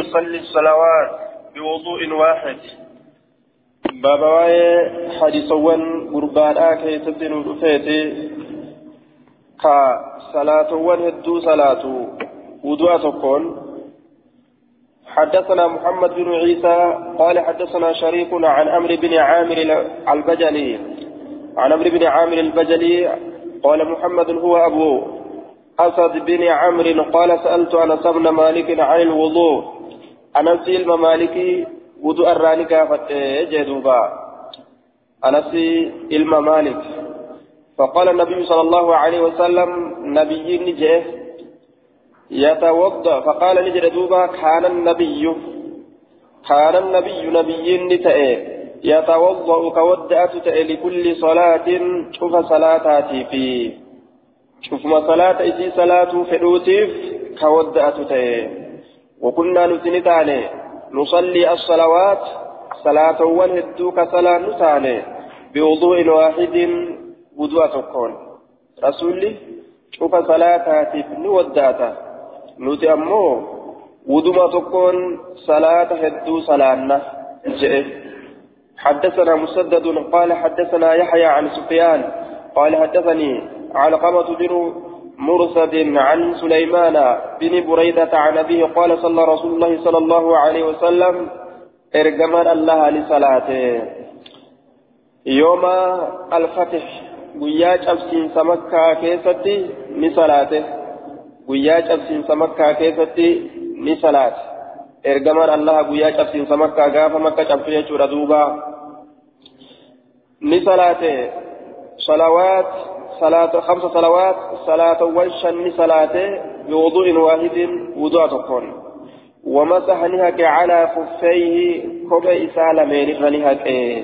يصلي الصلوات بوضوء واحد. بابا حديثوان قربان كيست نرفيتي كصلاة هدو صلاة وضوء تكون. حدثنا محمد بن عيسى قال حدثنا شريك عن عمرو بن عامر البجلي عن عمرو بن عامر البجلي قال محمد هو أبو أسد بن عمرو قال سألت أنس بن مالك عن الوضوء. أنس الممالكي وضوء الرانكا فتجدوبا أنس الممالك. فقال النبي صلى الله عليه وسلم نبي نجيه يتوضأ. فقال نجد دوبا كان النبي نبي نتأي يتوضأ كودأت تأي لكل صلاة شوف صلاتاتي في شوف ما صلاة إسي صلاة فلوتيف كودأت تأي. وكنا نتنتاني نصلي الصلوات صلاة والهدو كصلاة نتاني بوضوء واحد وضوء تكون. رسولي شوف صلاتاتي نوداتا نوتي أمو وضوء تكون صلاة هدو صلاة جئ. حدثنا مسدد قال حدثنا يحيى عن سفيان قال حدثني علقمة بن مرصد عن سليمان بن بريدة عن أبيه قال صلى رسول الله صلى الله عليه وسلم ارجمن الله لصلاته يوم الفتح وياج أبسين سمكة كيستي لصلاته وياج أبسين سمكة كيستي لصلاته ارجمن الله وياج أبسين سمكة غاف مكة أبسين ردوبا لصلاته صلوات صلاة 5 صلوات صلاة والشن صلاة بوضوء واحد وضوء تكون. ومسح نهك على خفيه كبئ سالمين فنهك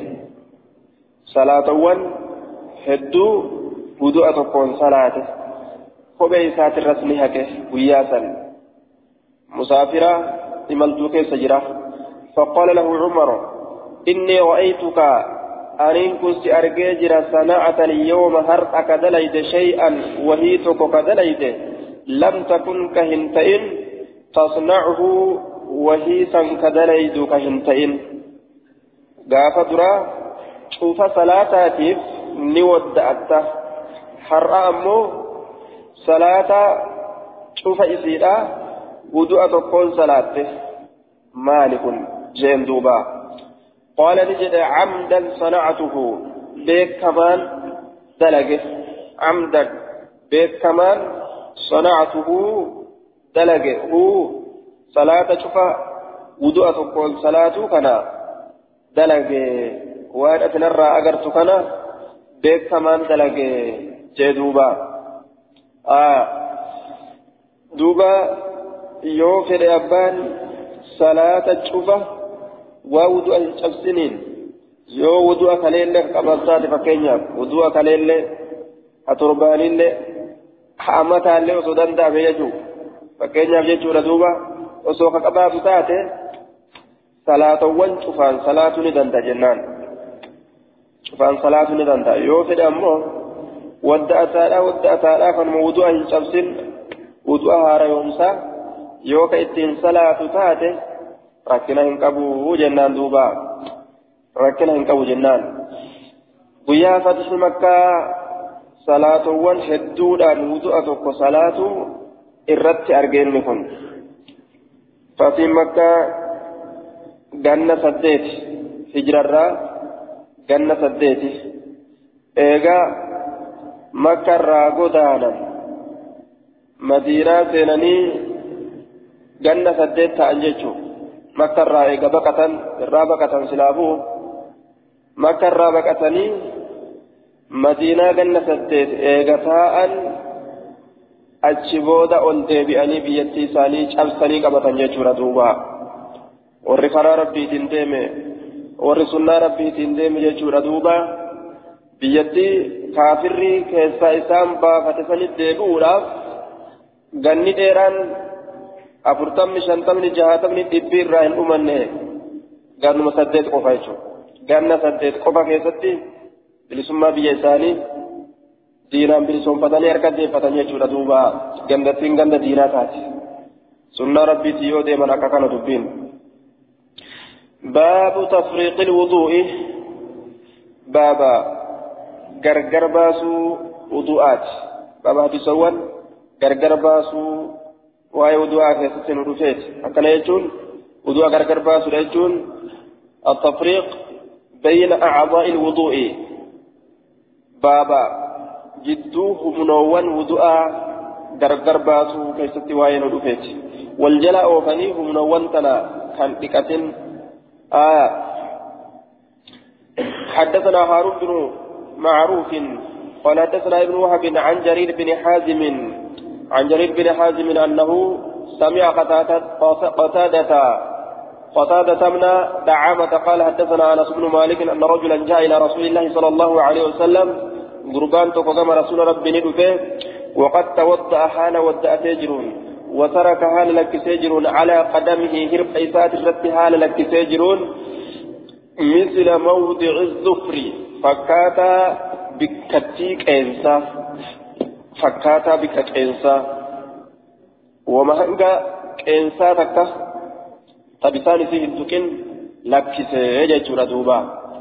صلاة هدو وضوء تكون صلاة كبئ سات الرسمهك وياسا مسافرة إملتوك سجرة. فقال له عمر إني رأيتك أنين كنت أرجيجر صناعة اليوم هرتك دليد شيئا وهيتك كدليد لم تكن كهنتين تصنعه وهيسا كدليد كهنتين. قاف درا شوف صلاتاتيف نودأت حر أمو صلاة شوف إسيرا ودوء تقول صلاته مالك جندوبا. قال نجد عمدا صنعته بيك كمان دلقه عمدا بيك كمان صنعته دلقه هو صلاة شفا ودوء تقول صلاة كنا دلقه وانا تنرى اقرت كنا بيك كمان دلقه جدوبا دوبا يوفر أبان صلاة شفا ووضوء الشمسين يو وضوء كليل قبضات فكينيا وضوء كليل أتربانين حامتا اللي وصدان دا بيجو فكينيا بيجو ردوبا وسوق قباب تاتي صلاة وانشفان صلاة ندندا جنان شفان صلاة ندندا يو في الأمو ودأتالا فنم وضوء الشمسين وضوء هارا يومسا يو كإتين صلاة تاتي rakkina hin qabu jennaan duuba rakkina hin qabu jennaan. guyyaa fatihii makkaa salaatowwan hedduudhaan wudu'a tokko salaatu irratti argeenni kun fatihiin makkaa ganna 8 hijrarraa ganna 8 eegaa makkarraa godaanan madiinaa seenanii ganna 8 ta'an jechuudha. مكة الرائقة بقة الرابقة سلابو مكة الرابقة مدينة جنة التيت إيغتاء الشبودة أولدي بأني بيتي ساني أبساني قبطا يجور دوبا ورفر ربي تنديمي ورسولنا ربي تنديمي يجور دوبا بيتي كافري كيسا إسام بافتساني ديبورا غني ديران أفرتم شنتمني جهاتمني دبير راهن أمنه قالوا مسدد قفا يشو قالنا سدد قفا كيستي بلسما بيساني دينام بلسوم فتاني أركاد فتاني يشو ردوبا قندتين قند دينا تاتي سنة ربي تيو ديما أكاكنا دبين باب تفريق الوضوء بابا غرغر باسو وضوءات بابا بسوان غرغر باسو واي وضوءات يسسن ودفيت أكنا يجون وضوء غرغر باسو يجون التفريق بين أعضاء الوضوء بابا جدوه منوان وضوء غرغر باسو كيستي واي ودفيت والجلاء وفنيه منوان تنا كان بكتن حدثنا هارون بن معروف قال حدثنا ابن وهب عن جرير بن حازم أنه سمع قتادة من دعامة قال حدثنا أنس بن مالك أن رجلا جاء إلى رسول الله صلى الله عليه وسلم قربان تقدم رسول ربي ندفه وقد توضأ حال ودأ تجرون وترك حال لك سيجرون على قدمه هرب أيسات الرد حال لك سيجرون مثل موضع الظفر فكاتا بكتيك إنسا ومهنغا إنسا تكا تبساني فيه الدكين لك سيجرون دوبا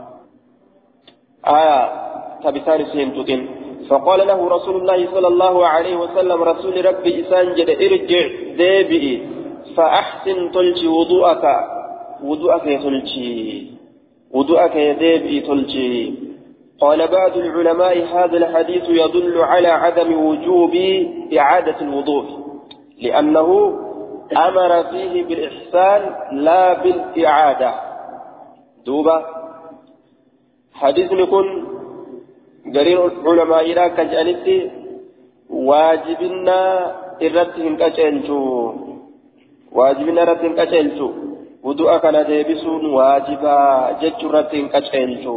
تبساني فيه الدكين فقال له رسول الله صلى الله عليه وسلم رسول ربي إسانجد ارجع ديبئ فأحسن تلجي وضوءك ديبئ تلجي قال بعض العلماء هذا الحديث يدل على عدم وجوب إعادة الوضوء لأنه أمر فيه بالإحسان لا بالإعادة دوبا حديث يكون غرير العلماء إلى كجانتي واجبنا إرتهم كجانتو وضوء كان ديبسون واجبا جج رتهم كجانتو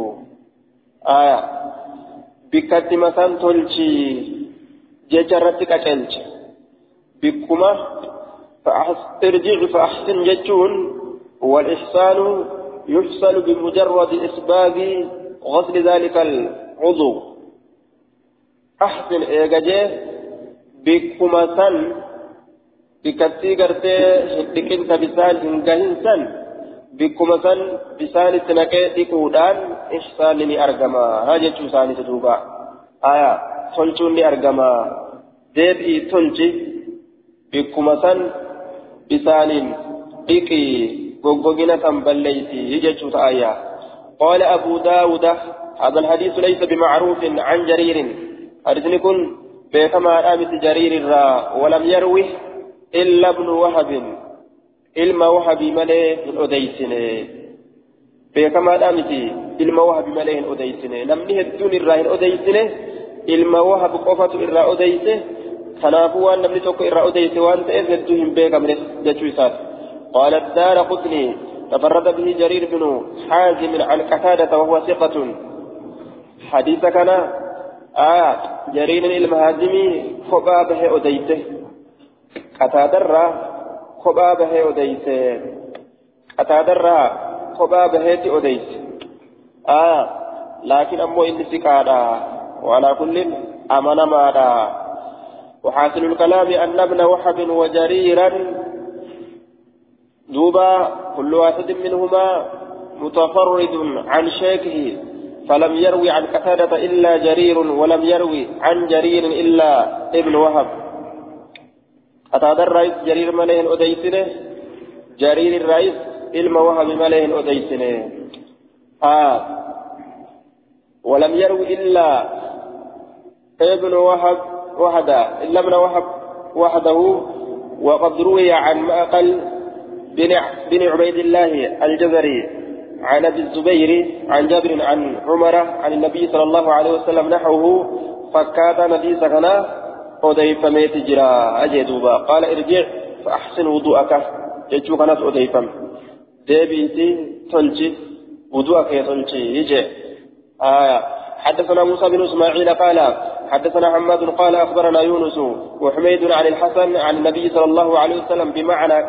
بكت مثلا تلشي جج رتهم كجانتو بكما ارجع فأحسن ججون والإحسان يحصل بمجرد إسباب غسل ذلك العضو أحسن إيجاجي بكما سن بكتي غرتي هدكين تبسان هنغاهن سن بكما سن بسان تنكي ديكودان إحسان لني أرغما هاجة تساني تدوبا تلچون لي أرغما ديبئي تلچي بكما سن بسان ديكي غوغوغينا تنبليتي هجة تآيا قال أبو داود هذا الحديث ليس بمعروف عن جرير حديث يكون بكما رامت جرير ولم يروه إلا ابن وهب إلما وهب مليه الأديسني بكما رامت إلما وهب مليه الأديسني لم نهدون الراه الأديسني إلما وهب قفة الراه أديسه خنافوا أن لم نتوك الراه أديسه وأنت إذ ندوهم بكم جتوسات قال الدار قطني تفرد به جرير بن حازم عن قتادة وهو ثقة حديث كان جرير المهاجمي خبا به أديته قتادر خبا به أديته قتادر خبا به أديته لكن أمو إن سكادا وعلى كل أمن مادا وحاصل الكلام أن ابن وهب وجريرا دوبا كل واحد منهما متفرد عن شيخه فلم يروي عن قتادة إلا جرير ولم يروي عن جرير إلا ابن وهب قتادة الرئيس جرير مليه أديسنه جرير الرئيس علم وهب مليه أديسنه ولم يروي إلا ابن وهب إلا ابن وهب وحده وقد روي عن مأقل بن عبيد الله الجزري عن ابي الزبير عن جابر عن عمر عن النبي صلى الله عليه وسلم نحوه فكاد نبي سكنا أضيف ميت جرا أجدوبا قال ارجع فأحسن وضوءك يجو كانت أضيفم ديبيتي تلجي وضوءك يتلجي يجي حدثنا موسى بن إسماعيل قال حدثنا حماد قال أخبرنا يونس وحميد عن الحسن عن النبي صلى الله عليه وسلم بمعنى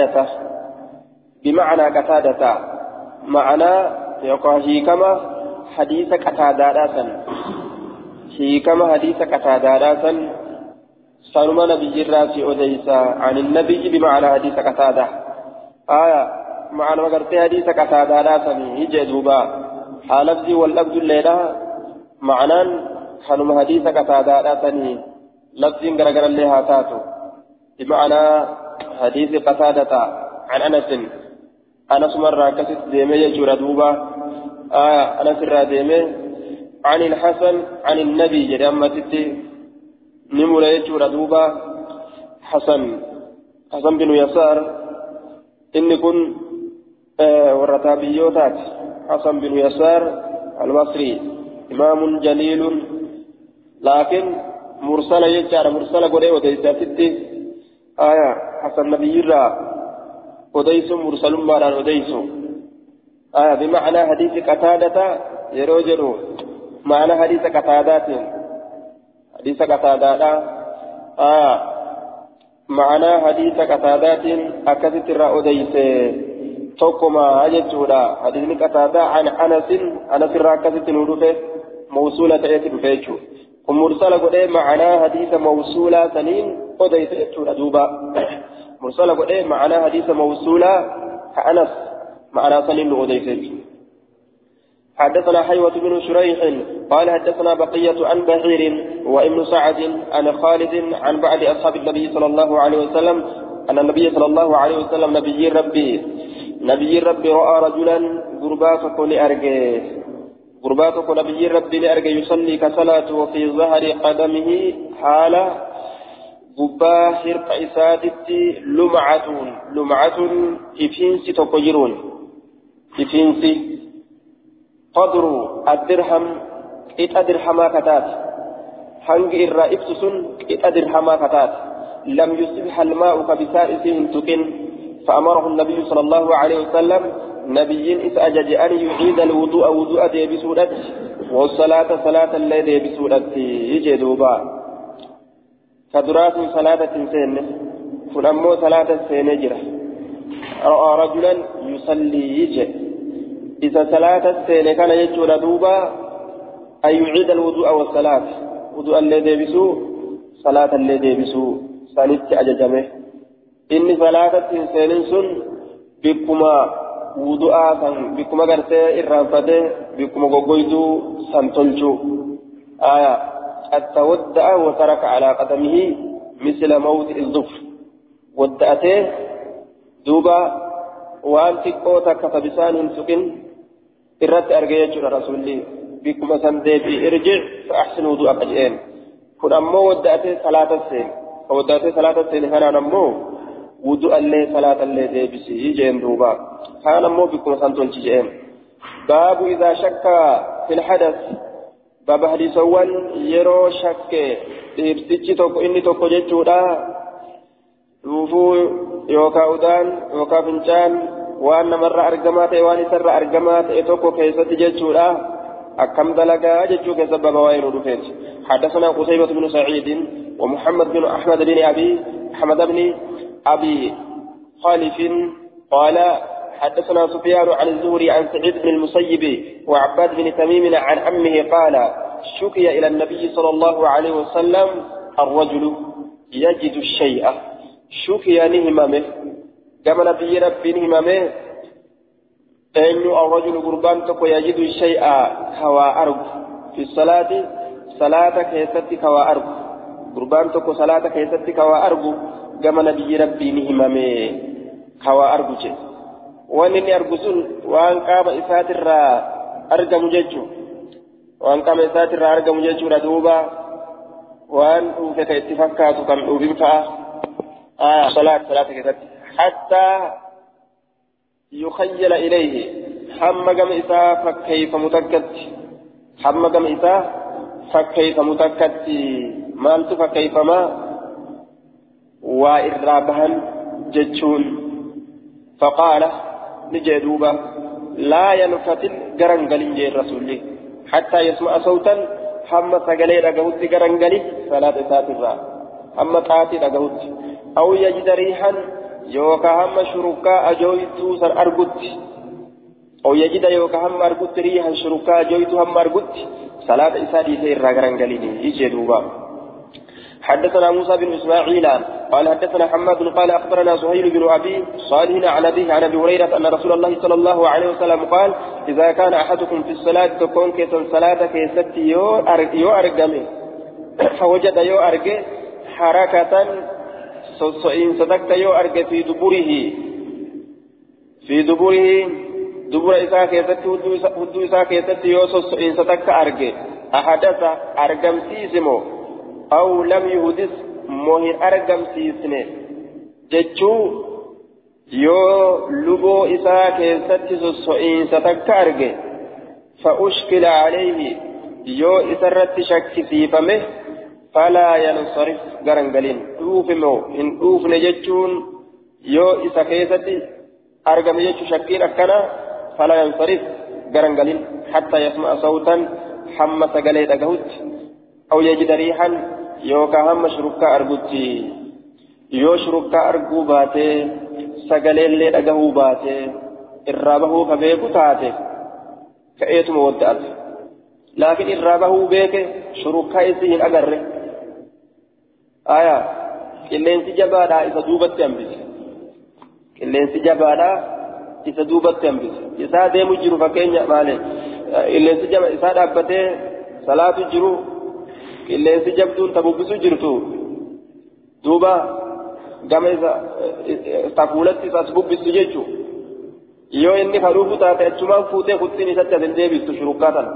قتادة معنى يقول هيكما حديث قتادة سنما نبي الراسي أديسا عن النبي بمعنى حديث قتادة معنى وقرت حديث قتادة لا سمي يجدوبا لفظي واللفظ الليلة معنى كانوا حديث قتادة لا سمي لفظي غرغر اللي هاتاتو بمعنى حديث قتادة عن أنس مرة كسد ديمي يجور دوبا أنس الراديمي عن الحسن عن النبي جرامتي نمر يجور دوبا حسن بن يسار إن كن ورتابيوتات حسن بن يسار المصري إمام جليل لكن مرسل يجار مرسل قولي وديساتي حسن نبي الله وديس مرسل ماران وديس بمعنى حديث قتادة يروجرو معنى حديث قتادات حديث قتادة معنى حديث قتادات أكثت الرأوديس توكما أجتودا حديث قتادة عن أنس الرأكثت نودفه موصولة يتدفيتشو ومرسل قد معنى حديث موصولة سنين وديس يتودا دوبا مرسل قد معنى حديث موصولة كأنس معنى سنين وديس حدثنا حيوة بن شريح قال حدثنا بقية عن بحير وابن سعد عن خالد عن بعض أصحاب النبي صلى الله عليه وسلم أن النبي صلى الله عليه وسلم نبي ربي رأى رجلا قرباتك نبي ربي لأرجى يصلي كصلاة وفي ظهر قدمه حال قباه إسادتي لمعة إفينسي تقجرون إفينسي قدر الدرهم إتأدرهما كتات حنق الرائبسسن إتأدرهما كتات لم يصبح الماء كبسائسهم تكن فأمره النبي صلى الله عليه وسلم نبي إسأجج أن يعيد الوضوء وضوء ديبسودت والصلاة صلاة اللي ديبسودت يجدوبا فدرات صلاة سين فنمو صلاة سين جرة رأى رجلا يصلي يجد إذا صلاة السنة كان يجور دوبا أن يعيد الوضوء والصلاة وضوء الذي يبسو صلاة الذي يبسو سانت أججمه إن صلاة السنة سن بكما وضوء بكما قرسي إرانفته بكما قويدو سنتلجو التودع وترك على قدمه مثل موت الظفر ودأته دوبا وأن تقوتك فبسان سكن إرت أرجع رسولي بكم سندي ارجع فأحسن وضوءك أجئين كن أمو ودأتي صلاة السين ودأتي صلاة السين هنا نمو وضوء اللي صلاة اللي دي بسي جين دوبا هنا نمو بكم سنتون جين باب إذا شك في الحدث باب حديث أول يرو شك إبسيتي توكو إني توكو جيتشودا وفو يوكا أودان يوكا فنجان وأن مرة أرجمات وأن سر أرجمات إتوكو كيسة جيتشودا أكم دلقا جيتشو كسبب وين ودفت حدثنا قتيبة بن سعيد ومحمد بن أحمد بن أبي خالف قال حدثنا سفيان عن الزهري عن سعيد بن المسيب وعباد بن تميم عن عمه قال شكي إلى النبي صلى الله عليه وسلم الرجل يجد الشيء شكي نهممه كما نبي ربي نهممه أن الرجل قربان تكو يجد الشيء كوا أرب في الصلاة صلاة كيست كوا أرب قربان تكو صلاة كيست كوا أرب كما نبي ربي نهممه كوا أرب وأنني أرجسون وأن قام إساتر أرجم جيجو وأن قام إساتر أرجم جيجو ردوبا وأن أوفك اتفاقات كم أوبمتا صلاة كذا حتى يخيل إليه حمى قام إساء فكيف متكت حمى قام إساء فكيف متكت مالت فكيف ما وإرابها جيجون فقال نجدوبا لا ينفتل غرنغلين جي الرسول حتى يسمع صوتا حمى سغلي رغوت غرنغلي صلاة ساترا حمى قاتي رغوت أو يجد ريحا يوكا حمى شركا أجويتو سر أرغوت أو يجد يوكا حمى أرغوت ريحا شركا أجويتو حمى أرغوت صلاة إسادي سير غرنغلين يجدوبا حدثنا موسى بن إسماعيل قال حدثنا حماد قال أخبرنا سهيل بن أبي صالح عن أبيه عن أبي هريرة أن رسول الله صلى الله عليه وسلم قال إذا كان أحدكم في الصلاة تكون كيسا صلاة كيست يو أرقمه فوجد يو أرقه حركة سوئين صدقت يو أرقه في دبره دبر إساء كيست هدو إساء كيست يو سوئين صدقت أرقه أحدث أرقم سيسمو أو لم يهدث موهن أرقم سيسنه جتشو يو لبو إساء كيست سوئين صدقت أرقه فأشكل عليه يو إسرت شك سيفمه فلا ينصرف غرنغلين دوفمو إن دوف نجتشون يو إسا كيستي أرقم يجتشو شكين أكنا فلا ينصرف غرنغلين حتى يسمع صوتا حمى سقليت أقهد أو يجد ريحا يو كهم شركا أرقوتي يو شركا أرقو باتي سقلين لي أقهو باتي إرابه فبيكو تاتي كأيت مودات لكن إرابه بيك شركا إسيه أقره qilleensi jabaadhaa isa duubatti hambise qilleensi jabaadhaa isa duubatti hambise isaa deemu jiru fakkeenya maali qilleensi jaba isaa dhaabbatee salaatu jiru qilleensi jabduun tabubbisu jirtu duuba gama isa tafuulatti isaas bubbisu jechuu yoo inni haruufu taate achumaan fuutee kuttiin isatti asin deebistu shurukkaatan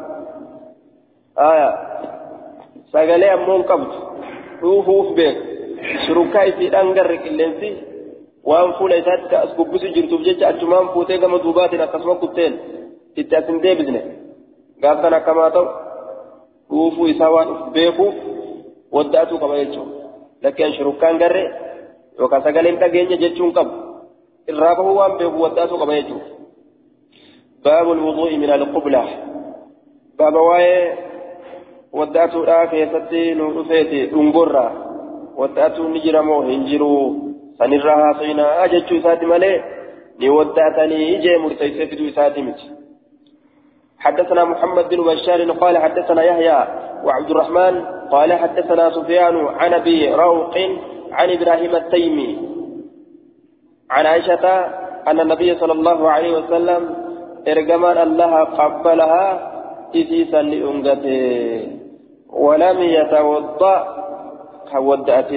sagalee ammoo hin qabdu dhuufuuf beeku shurukkaa isiidhaan garre qilleensi waan fuula isaatti as bubbisu jirtuuf jecha achumaan fuutee gama duubaatiin akkasuma kutteen itti as hin deebisne gaaftan akkamaa ta'u dhuufuu isaa waan uf beekuuf waddaatuu qaba jechuudha lakkeen shurukkaan garre yookaan sagaleen dhageenya jechuun qabu irraa bahuu waan beeku waddaatuu qaba jechuudha baabul wuduu'i min al-qubla baaba waa'ee wadda'atuudha keessatti nu dhufeeti dhungorraa wadda'atuun ni jira moo hin jiru sanirraa haasofnaa jechuu isaati malee ni wadda'atanii ijee murteessee fiduu isaati miti حدثنا محمد بن بشار قال حدثنا يحيى وعبد الرحمن قال حدثنا سفيان عن ابي روق عن ابراهيم التيمي عن عائشة أن النبي صلى الله عليه وسلم ارجمان الله قبلها إذا لأنجته ولم يتوضأ كودأت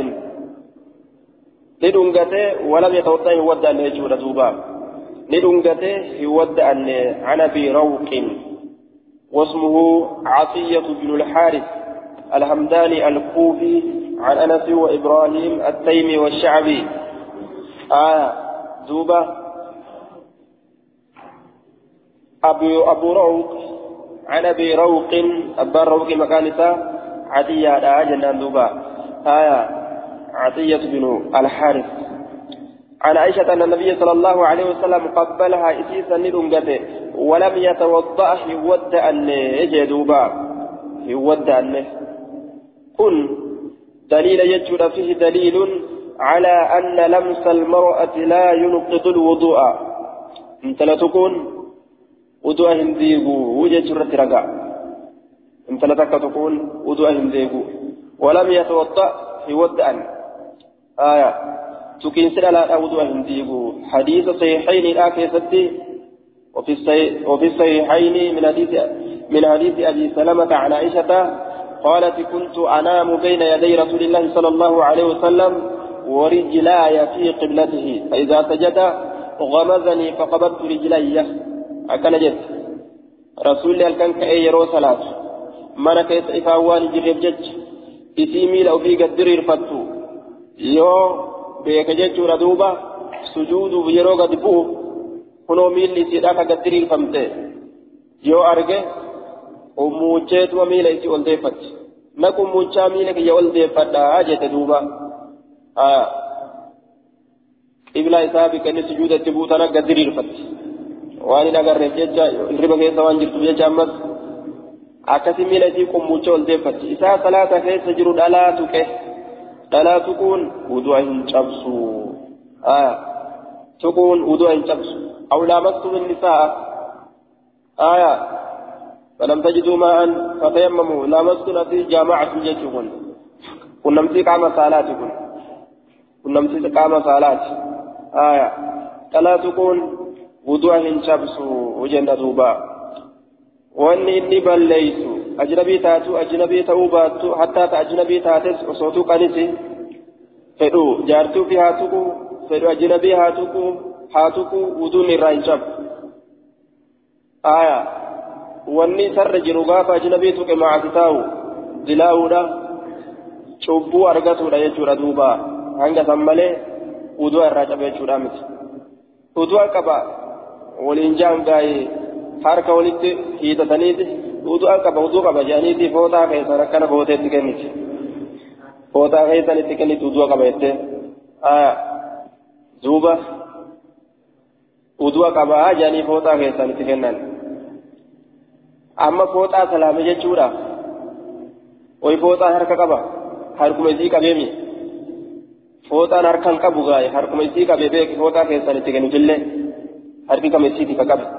لدنجته ولم يتوضأ يودأ لهجور دوبا لدنجته يودأ عن أبي روق واسمه عطية بن الحارث الحمداني الكوفي عن أنس وإبراهيم التيمي والشعبي دوبا أبو روق عن أبي روق أبا روق مكانسة عطية جنان دوبا عطية بن الحارث عن عائشة أن النبي صلى الله عليه وسلم قبلها إسيسا لدنجته ولم يتوضأ يود أن يجدوبا يود أن كن دليل يجد فيه دليل على أن لمس المرأة لا ينقض الوضوء انت لا تكون وضوء هنديغو وجه جرة رقع انت لا تكون وضوء هنديغو ولم يتوضأ يود أن تكين سنة لا وضوء هنديغو حديث صحيحين الآخر ستي وفي الصحيحين من حديث أبي سلمة عن عائشة قالت كنت أنام بين يدي رسول الله صلى الله عليه وسلم ورجلاي في قبلته فإذا سجد غمزني فقبضت رجلي أكن جد رسول الله كان كأيرو صلاة من كيس إفاوان جرب جج إسيمي لو في قدر الفتو يو بيك جج ردوبة سجود بيرو قد بوه كنو ميل لسيداك قدر الفمته يو أرجع وموجات وميل إسي والدفت نكو موجا ميلك يولدفت آجة دوبة إبلا إسابي كان سجود التبوتنا قدر الفت waan hin agarreef jecha hirriba keessa waan jirtuuf jecha ammas akkasi miila isii qummucha ol deeffatti isaa salaata keessa jiru dhalaa tuquun wudu'a hin cabsu tuquun wudu'a hin cabsu aw laamastum nisaa فلم تجدوا ماء فتيمموا لامستم في جامعة جيتكم ونمتي قام صلاتكم ونمتي قام صلاة صلاتكم وضوء شبسو وجنة دوبا واني اني بليسو اجنبي تاتو اجنبي توباتو حتى اجنبي تاتس وصوتو قنسي فدو جارتو في هاتوكو فدو اجنبي هاتوكو وضوء الرانشب واني سر جروغاف اجنبي توك معتتاو دلاودا شوبو ارغتو دا يجورا دوبا هنگا سمالي وضوء الرانشب يجورا مت وضوء كبا ولينجان غاي harka walitti hiitataniiti wudu'a qaba jaaniiti footaa keessan akkana gooteetti kenniti footaa keessan itti kenniti wudu'a qaba jettee duuba wudu'a qaba jaanii footaa keessan itti kennan amma fooxaa salaame jechuudha way fooxaa harka qaba harkuma isii qabeemi fooxaan harkan qabu gaa'e harkuma isii qabee beeki fooxaa keessan itti kennutillee harki kam isiiti ka qabe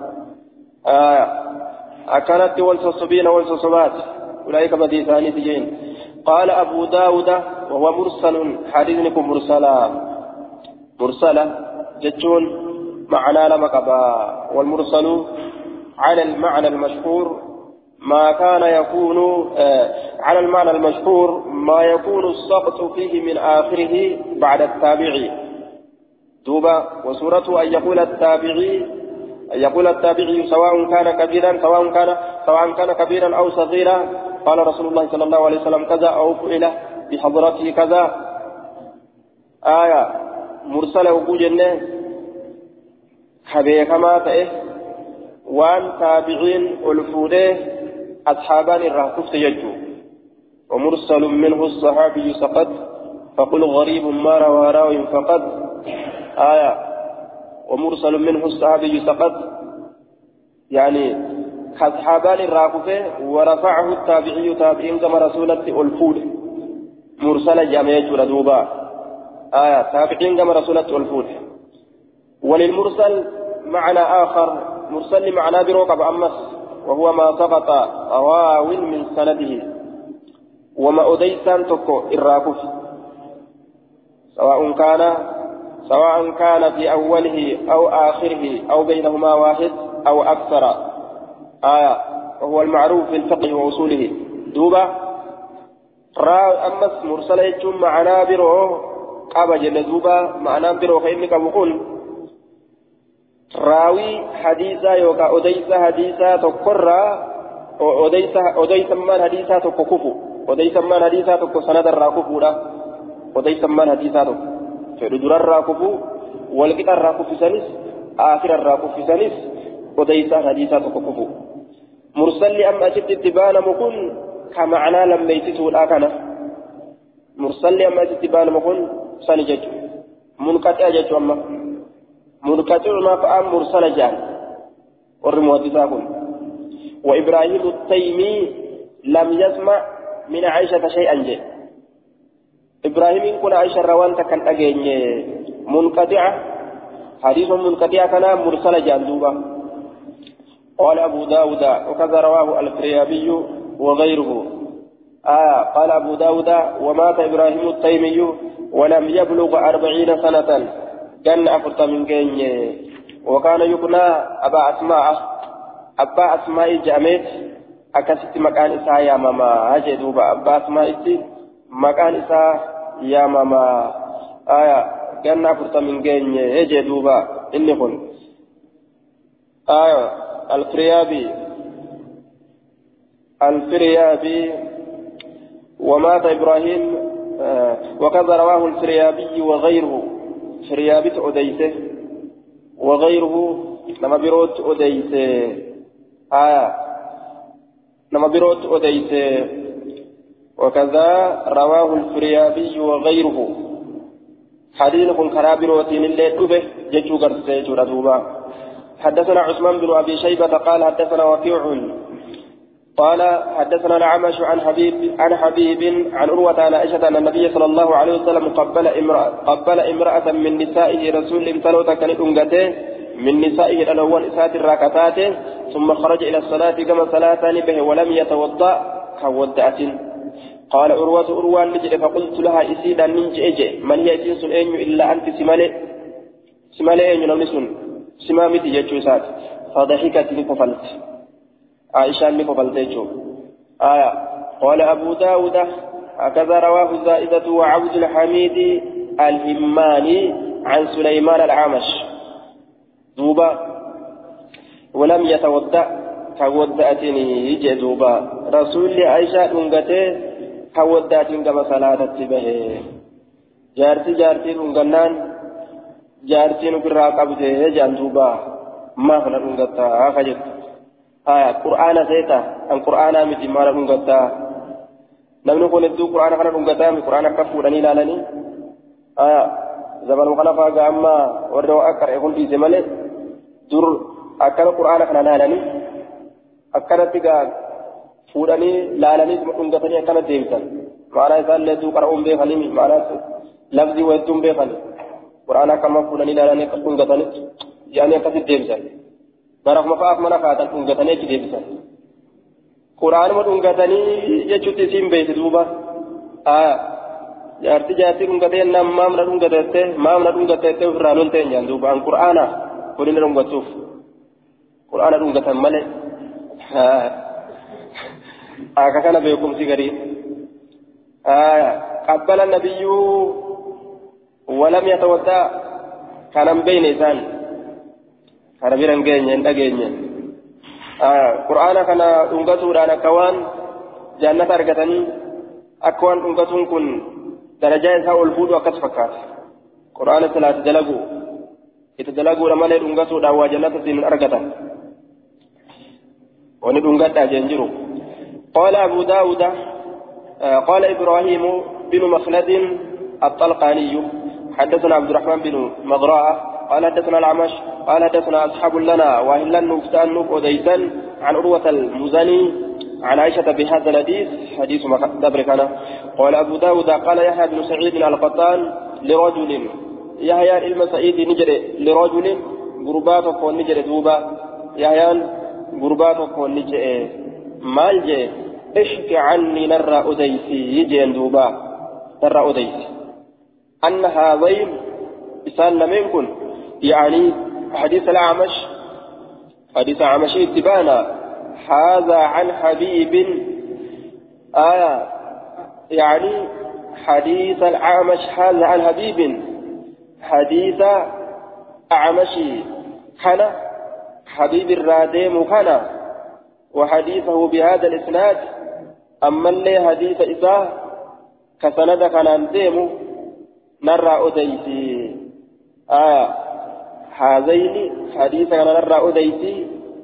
أكانت والتصبين والتصبات أولئك بديثاني تجين قال أبو داود وهو مرسل حديثكم مرسلة جتون معنى لما قبا والمرسل على المعنى المشهور ما كان يكون على المعنى المشهور ما يكون السقط فيه من آخره بعد التابعي دوبا وسورته أن يقول التابعي سواء كان كبيرا سواء كان كبيرا أو صغيرا قال رسول الله صلى الله عليه وسلم كذا أو فعل بحضرته كذا مرسل وجود حبيك ما تئه وان تابعين الفوده أصحابان الرهكف تججو ومرسل منه الصحابي سقط فقل غريب ما روى راو فقد ومرسل منه الصحابي سقط يعني كصحابان الراكفة ورفعه التابعي تابعين كما رسولة الفود مرسل جامعة ردوبا تابعين كما رسولة الفود وللمرسل معنى آخر مرسل معنى بروك بأمس وهو ما سقط راو من سنده وما أديسان تكو الراكف سواء كان في أوله أو آخره أو بينهما واحد أو أكثر وهو المعروف في الفقه وأصوله دوبا أمس مرسل يجوم معنا برو قابا جل دوبا معنا برو خيرك مقول راوي حديثا يوكا أديسا حديثا تقرى أديسا من حديثا تقكفو أديسا من حديثا تقو سند الراكفو أديسا من حديثا تقو فدور الراكب والقطع الراكب في سنس آخر الراكب في سنس وديسا حديثا تقفو مرسل أما أجبت التبان مكن كمعنى لم يتسو الآكنة مرسل أما أجبت التبان مكن سنجج منقطع جج أما منقطع ما فأم مرسل جان والرمواتساكم وإبراهيم التيمي لم يسمع من عائشة شيئا جي إبراهيم كن عائشة روان تكن أجين منقطعة حديث منقطع كان مرسل جاندوبا قال أبو داود وكذا رواه الفريابي وغيره قال أبو داود ومات إبراهيم التيمي ولم يبلغ 40 سنة كان أفرط من جين وكان يقنى أبا أسماء جامت أكست مكان إساء يا ماما هجدوبا أبا أسماء مكان إساء يا ماما كان أفرط من جين هجدوبا إني خن الفريابي ومات إبراهيم وكذا رواه الفريابي وغيره فريابي أديته وغيره لما بيروت أديته لما بيروت أديته وكذا رواه الفريابي وغيره حديث كرابيروتين اللي تبه جيتشو قرسي جردوبا حدثنا عثمان بن أبي شيبة قال حدثنا وكيع قال حدثنا الأعمش عن حبيب عن عروة عن عائشة أن النبي صلى الله عليه وسلم قبل امرأة من نسائه رسول امتلوت كانت أنقته من نسائه الأول إسات الراكتات ثم خرج إلى الصلاة كما صلاة به ولم يتوضأ كودأة قال عروة أروان نجد فقلت لها إسيدا ننج إجي من هي إسين أين إلا أنت سمالي أين نمسن سمامتي يجوسات فضحكت نففلت عائشة نففلت يجو آية قال أبو داود هكذا رواه الزائدة وعبد الحميد الهماني عن سليمان العامش دوبا ولم يتودع كودأتني يجي دوبا رسول عائشة دنگته كودأتن كما صلاة به جارتي دنگنان جارتي نكرا قبته جان دوبا ما فلا دنگتا خجت آية قرآن سيتا القرآن متي ما دنگتا نمنو كون الدو قرآن كان دنگتا من قرآن كفورني لالني آية زمان مخلفا قاما وردو أكر يقول في زمانه در أكل القرآن كان لالني أكل تيجا فورني لالني دنگتني أكل ديمتا معناه إذا لدو قرآن بيخلي معناه لفظي ويدوم بيخلي قرآن كما فورني لالني دنگتني يعني أكل ديمتا برق مفاف منا فاتن دنگتني ديمتا قرآن ما دنگتني يجوت سيم بيت دوبا jaartii dhungatee maamna dhungateettee ofirraa lolteen jaan duuba an qur'aana godina dhungatuuf qur'aana dhungatan malee akka kana beekumsi garii qabbala nabiyyuu walam yatawaddaa kanan beeyne isaan kana biran geenye hin dhageenye qur'aana kana dhungatuudhaan akka waan jaannata argatanii akka waan dhungatuun kun درجات ها والفود وكسر فكات قرآن ثلاث دلقوا يتدلقوا لما لا يدنقصوا دعوة جنة من أرقته وندنقص جنجروا قال أبو داود قال إبراهيم بن مخلد الطلقاني حدثنا عبد الرحمن بن مغراء قال حدثنا العمش قال حدثنا أصحاب لنا وأهلا نفتان وديسا عن عروة المزني عن عائشة بهذا الحديث حديث دبركنا قال أبو داود قال يحيى بن سعيد القطان لرجل يحيى علم سعيد نجر لرجل غرباتك ونجر دوبا يحيى غرباتك ونجر مالجي اشكي عني نرى أديسي يجي دوبا نرى أديسي أن هذين إسان منكم يعني حديث الأعمش اتبانا هذا عن حبيب يعني حديث الأعمش هذا عن حبيب حديث أعمشي كان حبيب الراديم كان وحديثه بهذا الإسناد أما اللي حديث إساه كسند كان أنتيم نرى أديسي هذين حديث كان نرى أديسي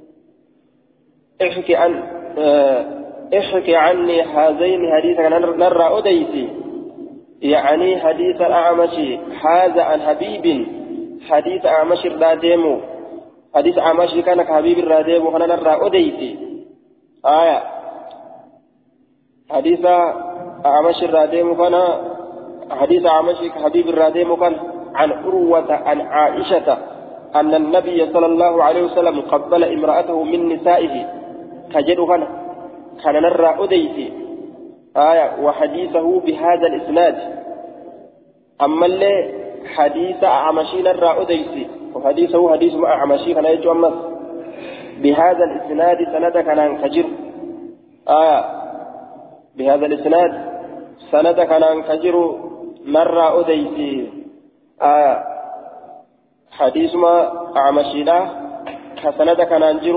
احكي عني هذين حديثا نرى أديتي يعني حديث الأعمش هذا عن حبيب حديث أعمش الراديم حديث أعمش كان كحبيب الراديم وكان نرى أديتي حديث أعمش الراديم كان حديث أعمش كحبيب الراديم كان عن عروة عن عائشة أن النبي صلى الله عليه وسلم قبل امرأته من نسائه كجدها كان نرى أديتي وحديثه بهذا الإسناد أما اللي حديث أعمشي نرى أديتي وحديثه حديث أعمشي كان يجو أمس بهذا الإسناد سند كان كجر بهذا الإسناد سند كان كجر نرى أديتي حديث ما أعمشي له كسند كان أنجر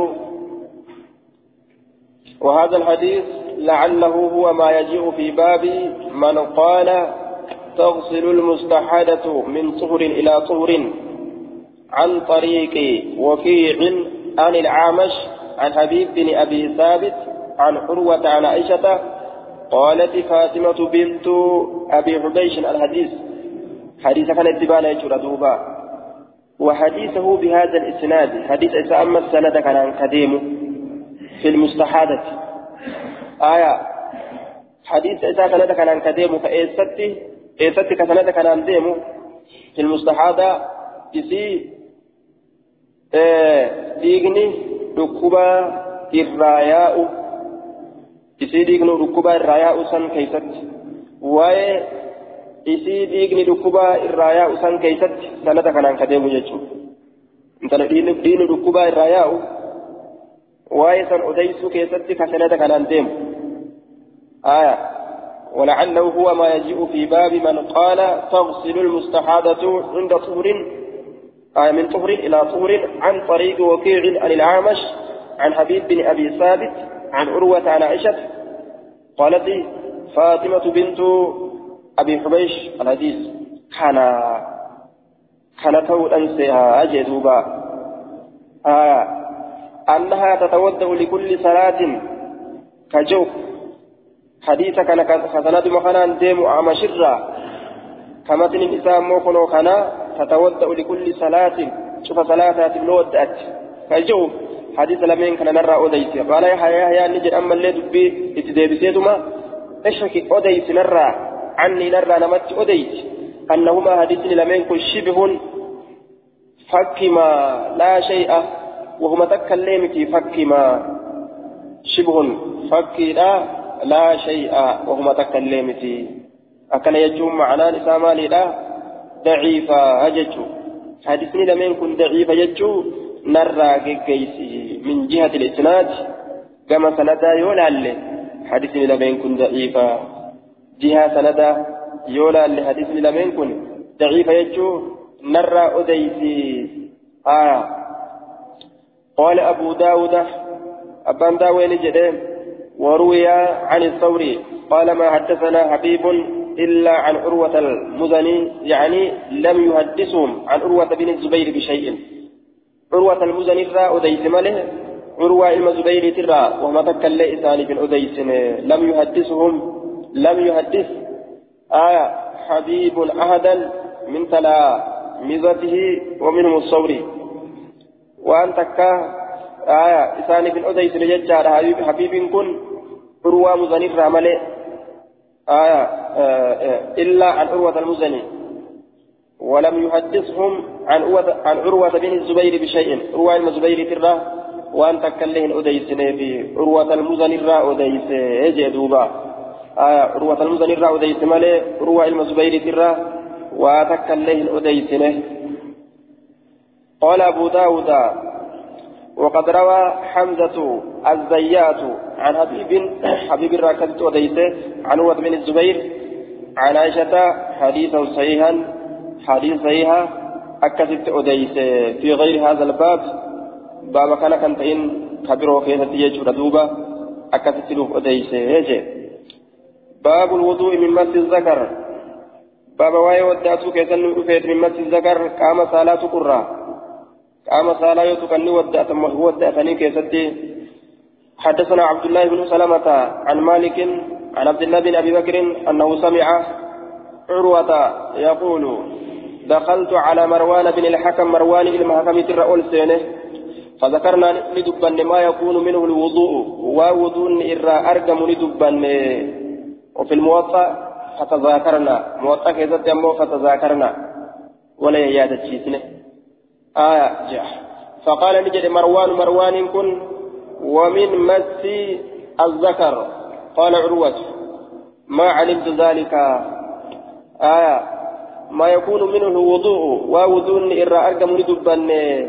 وهذا الحديث لعله هو ما يجيء في باب من قال تغسل المستحادة من طهر إلى طهر عن طريق وكيع عن العامش عن حبيب بن أبي ثابت عن عروة عن عائشة قالت فاطمة بنت أبي حبيش الحديث حديث كان اتبانا يجرى دوبا وحديثه بهذا الإسناد حديث إذا أما السند كان قديم في المستحادة حديث إذا كان كان قديم فإيستي كسند كان قديم في المستحادة إسي ديغني دكوبا إراياء إسيديك ركوبا الرايا أسان كيست واي إسيديك ركوبا الرايا أسان كيست سنة كان كديم يجو انت دين ركوبا الرايا واي سن أديسو كيست كسنة كان ديم ولعله هو ما يجيء في باب من قال تغسل المستحاضة عند طهر من طهر إلى طهر عن طريق وكيع عن الأعمش عن حبيب بن أبي ثابت عن عروة عن عائشة قالت فاطمة بنت أبي حبيش الحديث كان تول أنسها أجدوبا أنها تتودأ لكل صلاة كجوف حديث كان كسند مخنا ديم أعمشرا كمتن الإسلام موكنو كان تتودأ لكل صلاة شوف صلاة الودأت كجوف حديث لمن كان نرى أوديس قال يا نجد أما اللي دبي اتدابسيتما اشرك أوديس نرى عني نرى نمت أوديس أنهما حديث لمن كل شبه فكما لا شيء وهما تكلم في فكما شبه فكي لا شيء وهما تكلم في أكن يجوم معنا لسامالي لا ضعيفة هججو حديثني لمن كن ضعيفة يجو نرى كيسي من جهة الإسناد كما سندا يولى حديثني لمن كن ضعيفة جهة سندا يولى حديثني لمن كن ضعيفة يجو نرى أديسي قال أبو داود أبان داوين جدين وروي عن الثوري قال ما حدثنا حبيب إلا عن عروة المزني يعني لم يحدثهم عن عروة بن الزبير بشيء عروة المزني را أديس ماله عروة المزبير ترى وما تكل إساني بن أديس لم يحدث حبيب أحدا من تلامذته ومنهم الثوري وأن تكا إساني بن أديس لججار حبيب كن عروة مزني را ماله إلا عن عروة المزني ولم يحدثهم عن عروة بن الزبير بشيء عروة الزبير ترى وأن تكلهن أديس في عروة المزني را أديس يجدوبا عروة المزني را أديس ماله عروة الزبير ترى وتكلهن أديس قال أبو داود وقد روى حمزة الزيات عن حبيب الراكد أديس عن عروة بن الزبير عن عائشة حديثا صحيحا أكدت أديس في غير هذا الباب باب كان كنتين خبره في هذه دوبة أكدت له أديس باب الوضوء من مس الذكر باب واي وداتو كيسن رفيت من مس الذكر قام صلاة قرى قام صلاة يتكني وداتني كيستي حدثنا عبد الله بن سلمة عن مالك عن عبد الله بن أبي بكر أنه سمع عروة يقول دخلت على مروان بن الحكم مروان المحكم ترى سينه فذكرنا لدبن ما يكون منه الوضوء ووضوء إرى أرقم لدبن وفي الموطأ فتذاكرنا موطأ كذا جمع فتذاكرنا ولا يادة شيسنه جاء فقال نجد مروان كن ومن مس الذكر قال عروة ما علمت ذلك ما يكون منه الوضوء ووضوء إرى أرقم لدبن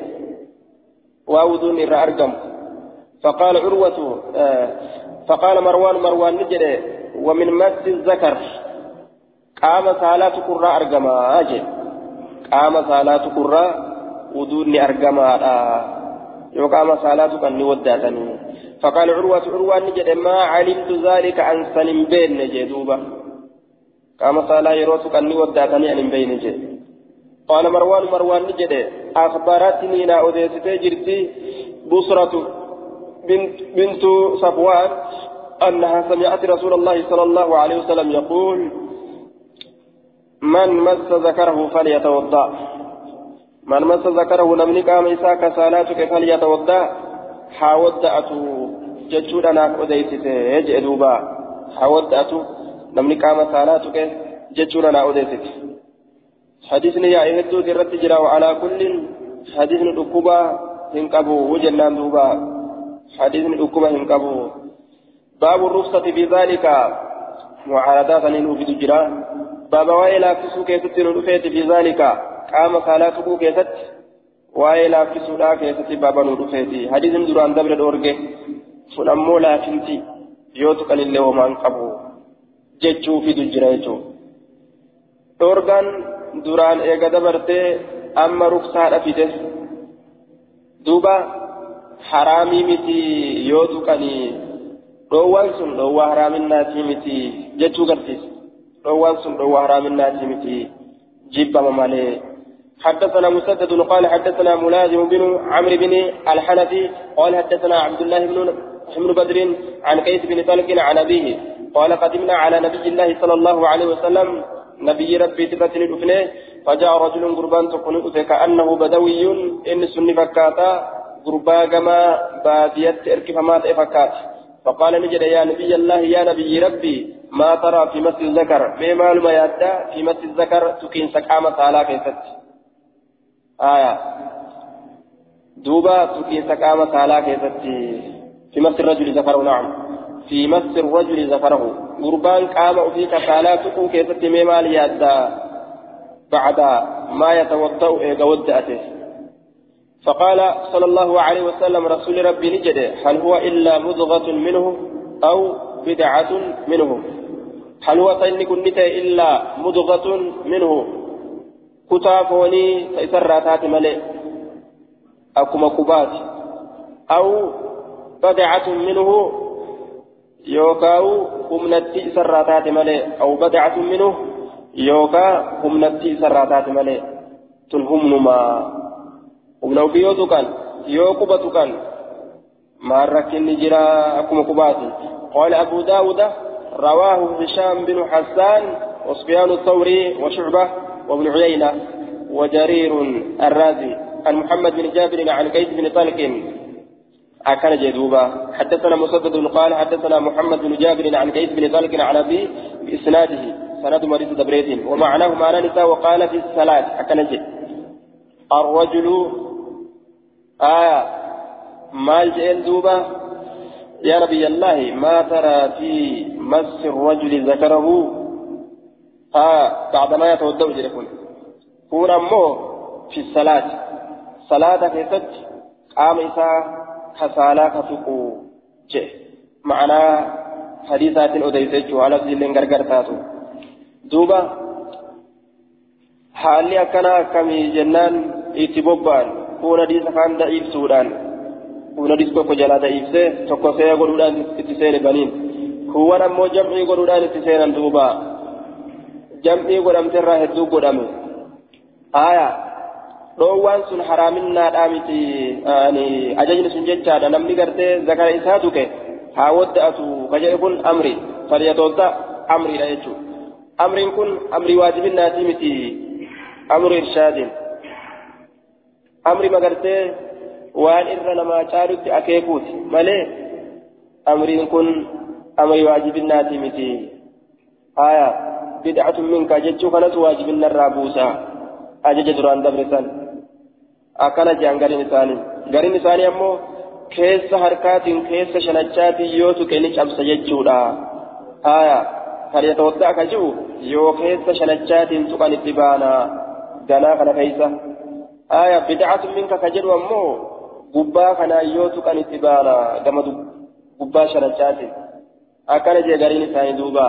ووضوء إرى أرقم فقال عروة فقال مروان نجد ومن مس الذكر قام صلاة قراء أرقم قام صلاة قراء وضوء أرقم يقام صلاة أني وداتني فقال عروة نجد ما علمت ذلك عن سن بين نجدوبة قام صلاة يروتك أني وداتني عن بين نجد قال مروان نجد أخبرتني لا أديت جرتي بصرة بنت صفوان أنها سمعت رسول الله صلى الله عليه وسلم يقول من مس ذكره فليتوضأ من مس ذكره نمني قام إساك صلاتك فليتوضأ حاودأته ججود أنا أديتك يجئدوبا حاودأته نمني قام صلاتك ججود أنا أديتك حديثني يا إهدو درت جرا وعلى كل حديث الأكوبة هنكبو وجنان دوبا حديث الأكوبة هنكبو باب الرخصة في ذلك معارضات ننو في تجرا باب وإلى كسو كيست نرفيت في ذلك قام صلاته كيست وإلى كسو لا كيست باب نرفيت حديث دران دبر دورجه فنمو لا فنتي يوتك لله وما انقبو جتشو في تجرا يجو دورغان دران إيقا دبرتي أما رخصة أفيدس دوبا حرامي متي يوتكني روان سن روا حرام الناتي متي جتشو قرتيس روان سن روا حرام الناتي متي جيب ممالي حدثنا مسدد قال حدثنا ملازم بن عمرو بن الحنفي قال حدثنا عبد الله بن بدر عن قيس بن طلق عن أبيه قال قدمنا على نبي الله صلى الله عليه وسلم نبي ربي تبتن الأفنى فجاء رجل قربان تقول كأنه بدوي إن سن فكاتا قربا كما باديت إركف ما فكات فقال نجد يا نبي الله يا نبي ربي ما ترى في مس الذكر ما ما يأتى في مس الذكر تكين سكامة على كيست دوبا تكين سكامة على كيست في مس الرجل ذكره نعم في مس الرجل ذكره قربان قام فيك صلاته كيست ما يأتى بعد ما يتوضأ ودأته فقال صلى الله عليه وسلم رسول ربي نجد هل هو إلا مضغة منه أو بدعة منه هل هو تنك إلا مضغة منه كتافوني تيسراتات ملئ أكما كبات أو بدعة منه يوكاو أمنتي سراتات ملئ أو بدعة منه يوكا أمنتي سراتات ملئ تلهم ما ولو بيوتو كان يوكبتو كان ما ركن جرا أكم كباتي قال أبو داود رواه هشام بن حسان وسفيان الثوري وشعبة وابن عيينة وجرير الرازي عن محمد بن جابر عن قيس بن طلق أكن جدوبا حدثنا مسدد قال حدثنا محمد بن جابر عن قيس بن طلق عن أبي بإسناده سند مريض دبريت ومعناه معنى نساء وقال في الصلاة أكن جد الرجل مال جئن دوبا يا نبي الله ما ترى في مس الرجل ذكره بعدما يتوضأ جلكم كون أمه في الصلاة صلاة كيست قام إساء كسالة كتقو جئ معنا حديثات أديسج على ذلين غرغرتاتو دوبا حالي أكنا كمي جنان إتبوبان كون حديث كان ضعيف سودان كون حديث كوكو جلا ضعيف سي توكو سي غدودان اتسير بنين هو نمو جمعي غدودان اتسير دوبا جمعي غدام ترى هدو غدام روان سن حرامنا دامتي يعني أججن سن جتشا نمني غرتي ذكر إساتك هاود أتو كجيكون أمري فليتوضأ أمري لا يجو أمر كن أمر واجب الناتمتي أمر إرشاد أمر مغرتي وان إرنا ما شارت أكيكوت مالي أمر كن أمر واجب الناتمتي بدعة منك جتشو كانت واجب النرابوسا أجج دران دبرسان أكنا جان غارين ثاني أمو كيس حركات كيس شنجات يوتو كينيش أمس جتشودا فليتوضأ كجو يو كيس شنجات تقن اتبانا دنا كان كيسا بدعة منك كجر أمو غبا كان يوتو كان اتبانا دمد غبا شنجات أكنا جي غارين ثاني دوبا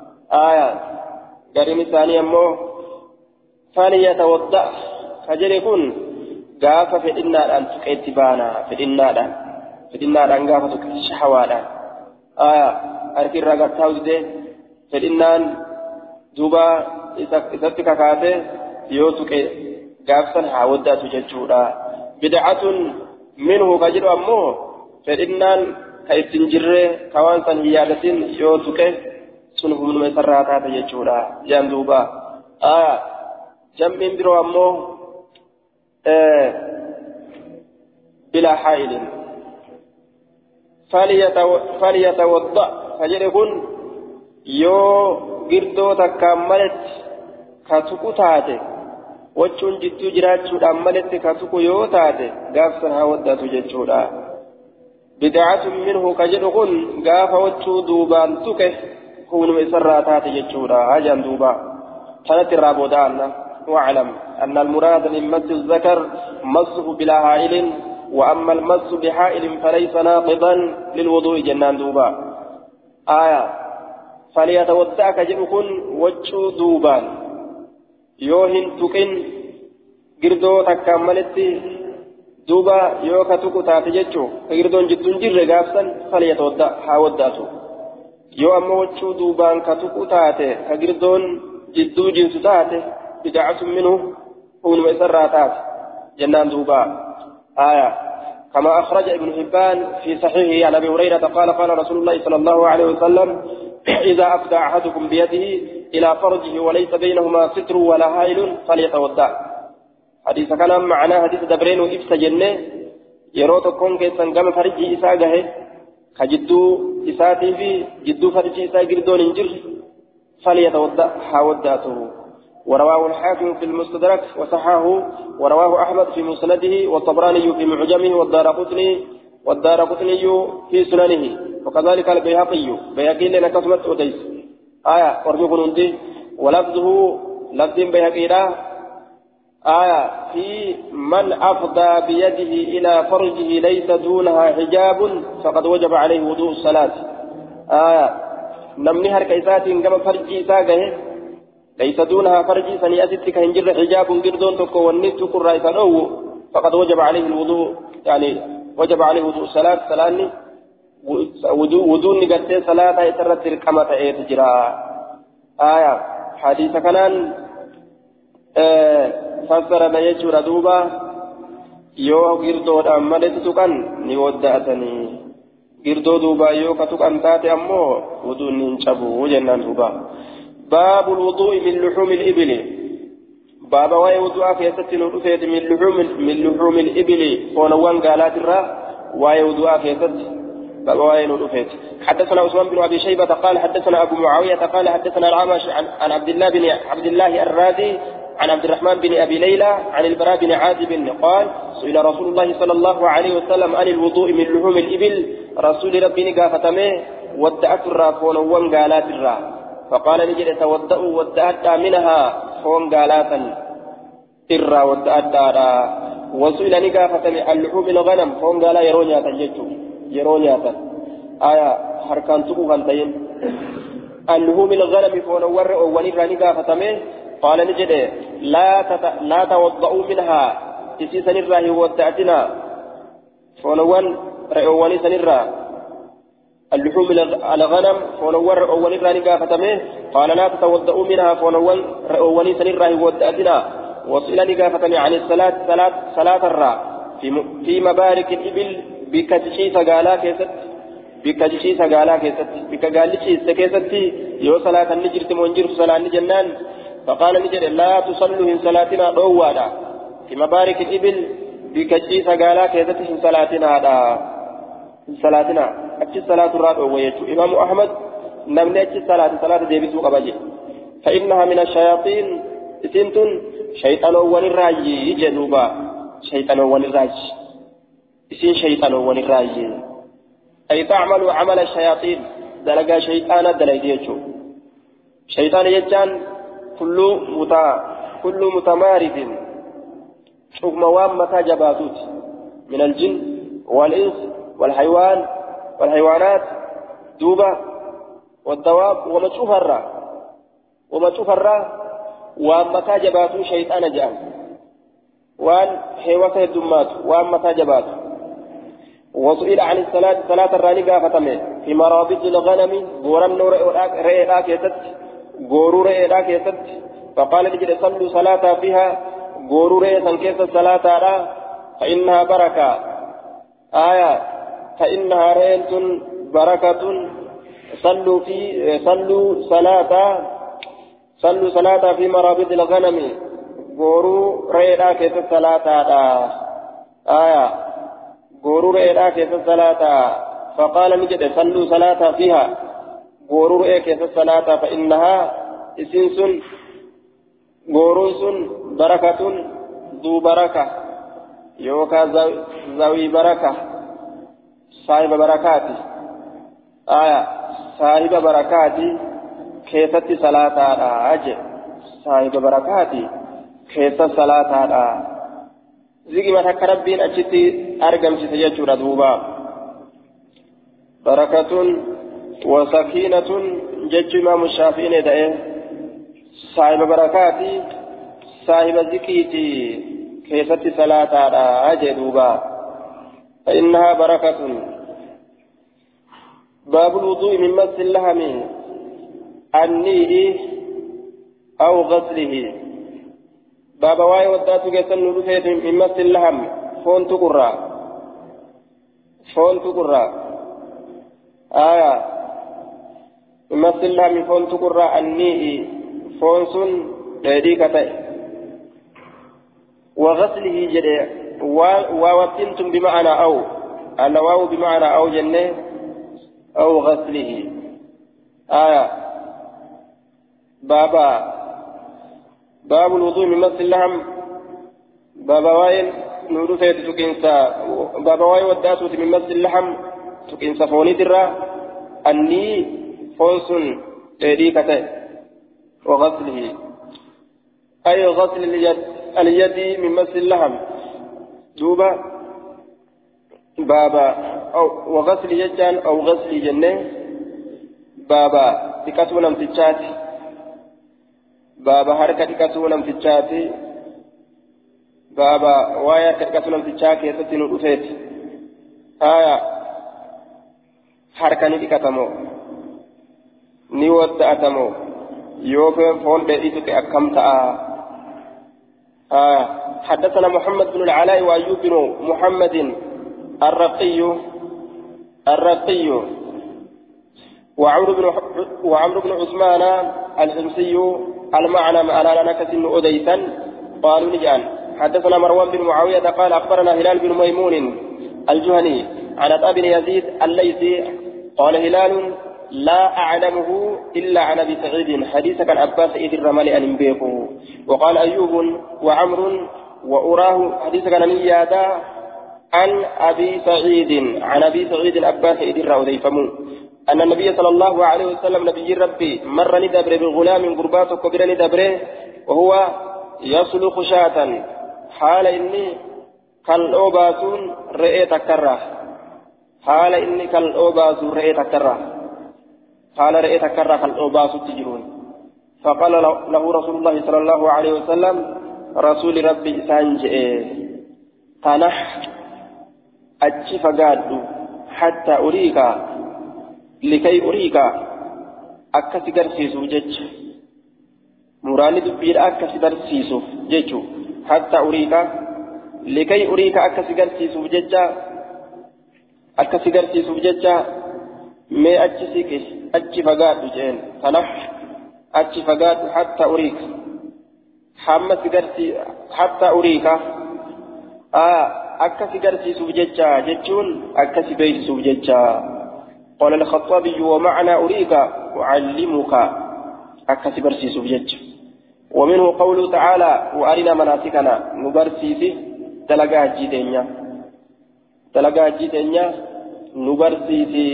غارين ثاني أمو فليتوضأ كجر يكون غافة في النار أن تكتبانا في النار أن غافة شحوانا أركي الرقا تاوزده في النار دوبا إذا كاكاته يوتك غافة حاودة تججودا بدعة منه كجر أمه في النار كيستنجر كوانسا هيادة يوتك سنهم من مسراتها تججودا جان دوبا جنب برو أمه بلا حائل فليتوضأ فجركن يو قردو تكاملت كتكو تاتي وچون جتو جراتشو داملت كتكو يو تاتي غافسن هاوداتو جتشودا بدعة منه كجدقن قاف وجه دوبان تكه كون مسراتات يجورا هجان دوبا كانت الرابودان واعلم أن المراد من مس الذكر مسه بلا حائل وأما المس بحائل فليس ناقضا للوضوء جنان دوبا آية فليتودع كجدقن وجه دوبان يوهن تكن قردو تكاملتي دوبا يوكا تكو تاتججو قردون جدون جر غافسا فليتودع حاوداتو يو أما وجه دوبان كتكو تاتي قردون جدو جنس تاتي بدعة منه هون مسراتات جنان دوبا آية كما أخرج ابن حبان في صحيحه عن أبي هريرة قال قال رسول الله صلى الله عليه وسلم إذا أفدى أحدكم بيده إلى فرجه وليس بينهما ستر ولا هائل فليتودع حديث كان معناه حديث دبرين وإبس جنة يروت كون كيسان قام فرجه إساقه كجدو إساتي في جدو فرجه إساق قردون انجر فليتودع حاوداته ورواه الحاكم في المستدرك وصححه ورواه أحمد في مسنده والطبراني في معجمه والدارقطني في سننه وكذلك البيهقي لنا كسمت أديس آية ورجوكم عندي ولفظه لفظ بيهقي آية في من أفضى بيده إلى فرجه ليس دونها حجاب فقد وجب عليه وضوء الصلاة آية نمني هركيسات كما فرجي ساقه ليس دونها فرجي سنيأتك هنجر حجاب قردون تكو والنت كرايسان أو فقد وجب عليه الوضوء يعني وجب عليه وضوء الصلاة سلاني وضوء نقدر صلاة يترد الكامة تجرى آية حديث كنان فسر بيجور دوبا يو غيردو أمالت تكن نودعتني غيردو دوبا يو كتكن تاتي أمو وضوء ننشبو جنان دوبا باب الوضوء من لحوم الإبل باب واي وضوء كيست نرفيت من لحوم الإبل ونوان قالات الرا واي وضوء كيست باب واي نرفيت حدثنا عثمان بن أبي شيبة قال حدثنا أبو معاوية قال حدثنا العامش عن عبد الله الرازي عن عبد الرحمن بن أبي ليلى عن البراء بن عازب قال سئل رسول الله صلى الله عليه وسلم عن الوضوء من لحوم الإبل رسول ربي قافتمه ودأت الرا ونوان قالات الرا فقال نجد تودأوا ودأت منها فون قالاتا إرى ودأت وسئل نقافة عن لحوم الغنم فون قالا يرونياتا جيتو يرونياتا آية حركان تقوها انتين عن لحوم الغنم فون ورئ ونرى نقافة قال نجد لا توضأوا منها تسيسا نرى ودأتنا فون رئواني سنرى اللحوم الغنم فنور أول راني قافتمه قال لا تتوضأوا منها فنور أول سنراه ودأتنا وصلني قافتمه عن الصلاة صلاة الراء في مبارك الإبل بكتشي سقالا كيست بكتشي سقالا كيست بكقالتشي سكيست يو صلاة النجر تمونجر صلاة الجنان فقال نجر لا تصلوا من صلاتنا روانا في مبارك الإبل بكتشي سقالا كيست من صلاتنا صلاتنا أتي صلاة الرابع ويجو إمام أحمد نمني أتي صلاة ديبسو قبجي فإنها من الشياطين سنتون شيطان ونراجي جنوبا شيطان ونراجي اسم شيطان ونراجي أي تعمل عمل الشياطين دلقا شيطان دلقيتو شيطان يجان كل متمارد شوف موام متى جباتوت من الجن والإنس والحيوانات دوبا والدواب وما تشوف الرا ومتى جباتو شيطان جان وان حيوانات الدمات ومتى جباتو وسئل عن صلاة الرانقة فتمه في مرابط الغنم غورن رئيلا كيست فقال لجل صلوا صلاة فيها غورو رئيسا كيست صلاة فإنها بركة آية فإنها رئيس بركة صلوا صلاة في مرابط الغنم غورو رئيلا كيست صلاة آية غورو رئيلا كيست صلاة فقال نجد صلوا صلاة فيها غورو رئيلا كيست صلاة فإنها إسنسن غورون بركة ذو بركة يوكا ذوي بركة صاحب بركاتي صاحب بركاتي كيست صلاة أجل صاحب بركاتي كيست صلاة زيجي ما تكربين أجتي أرقم سيجور دوبا بركة وسكينة جج إمام الشافعي ندعي صاحب بركاتي صاحب زكيتي كيست صلاة أجل دوبا فإنها بركة باب الوضوء من مس اللحم النيل أو غسله باب واي وداتو جسن نلوثيت من مس اللحم فون تقرى من مس اللحم فون تقرى النيل فون سن ديكتي وغسله جدي ووتنتم بمعنى أو الواو بمعنى أو جنة أو غسله باب الوضوء من مس اللحم بابا واين نور فيت تكنسا بابا واين وداتو من مس اللحم تكنسا فوني درا أني فونسون تريكته وغسله أي غسل اليد من مس اللحم دوبا بابا أو وغسل يجان أو غسل جنة بابا تكتونا متشاتي بابا حركة تكتونا متشاتي بابا وايا تكتونا متشاكي ستين الأسيت حركة نتكتمو نيوت أتمو يوفين فون بإيتك أكمتا حدثنا محمد بن العلاء وأيوب بن محمد الرقي وعمرو بن عثمان الحمصي المعنى على نكس أديسا قالوا نجان حدثنا مروان بن معاوية قال أخبرنا هلال بن ميمون الجهني عن أبي بن يزيد الليثي قال هلال لا أعلمه إلا عن أبي سعيد حديث كان عباس سعيد الرمالي أن ينبيقه وقال أيوب وعمر وأراه حديث كان نيادا عن أبي سعيد عباس سعيد الرمالي أن النبي صلى الله عليه وسلم نبي ربي مر ندبر بغلام قربات كبير ندبر وهو يسلخ شاة حال إني كالأوباسون رئيت كره حال إني كالأوباسون رئيت كره قال رئيت كره كالأوباسون تجرون فقال له رسول الله صلى الله عليه وسلم رسول ربي سانجئ تنح أجف قاد حتى أريك لكي أريك أكسي قرسيسو جج مراني دبير أكسي قرسيسو ججو حتى أريك لكي أريك أكسي قرسيسو جج مي أجسيك أجي فقاد جين تنح أجي فقاد حتى أريك حمس قرسي حتى أريك أكسي قرسيسو ججون أكسي بيسو ججا قال الخطابي ومعنى أريك أعلمك أكسي برسيس بجج ومنه قوله تعالى وأرنا مناسكنا نبرسيسي تلقى جيتنيا نبرسيسي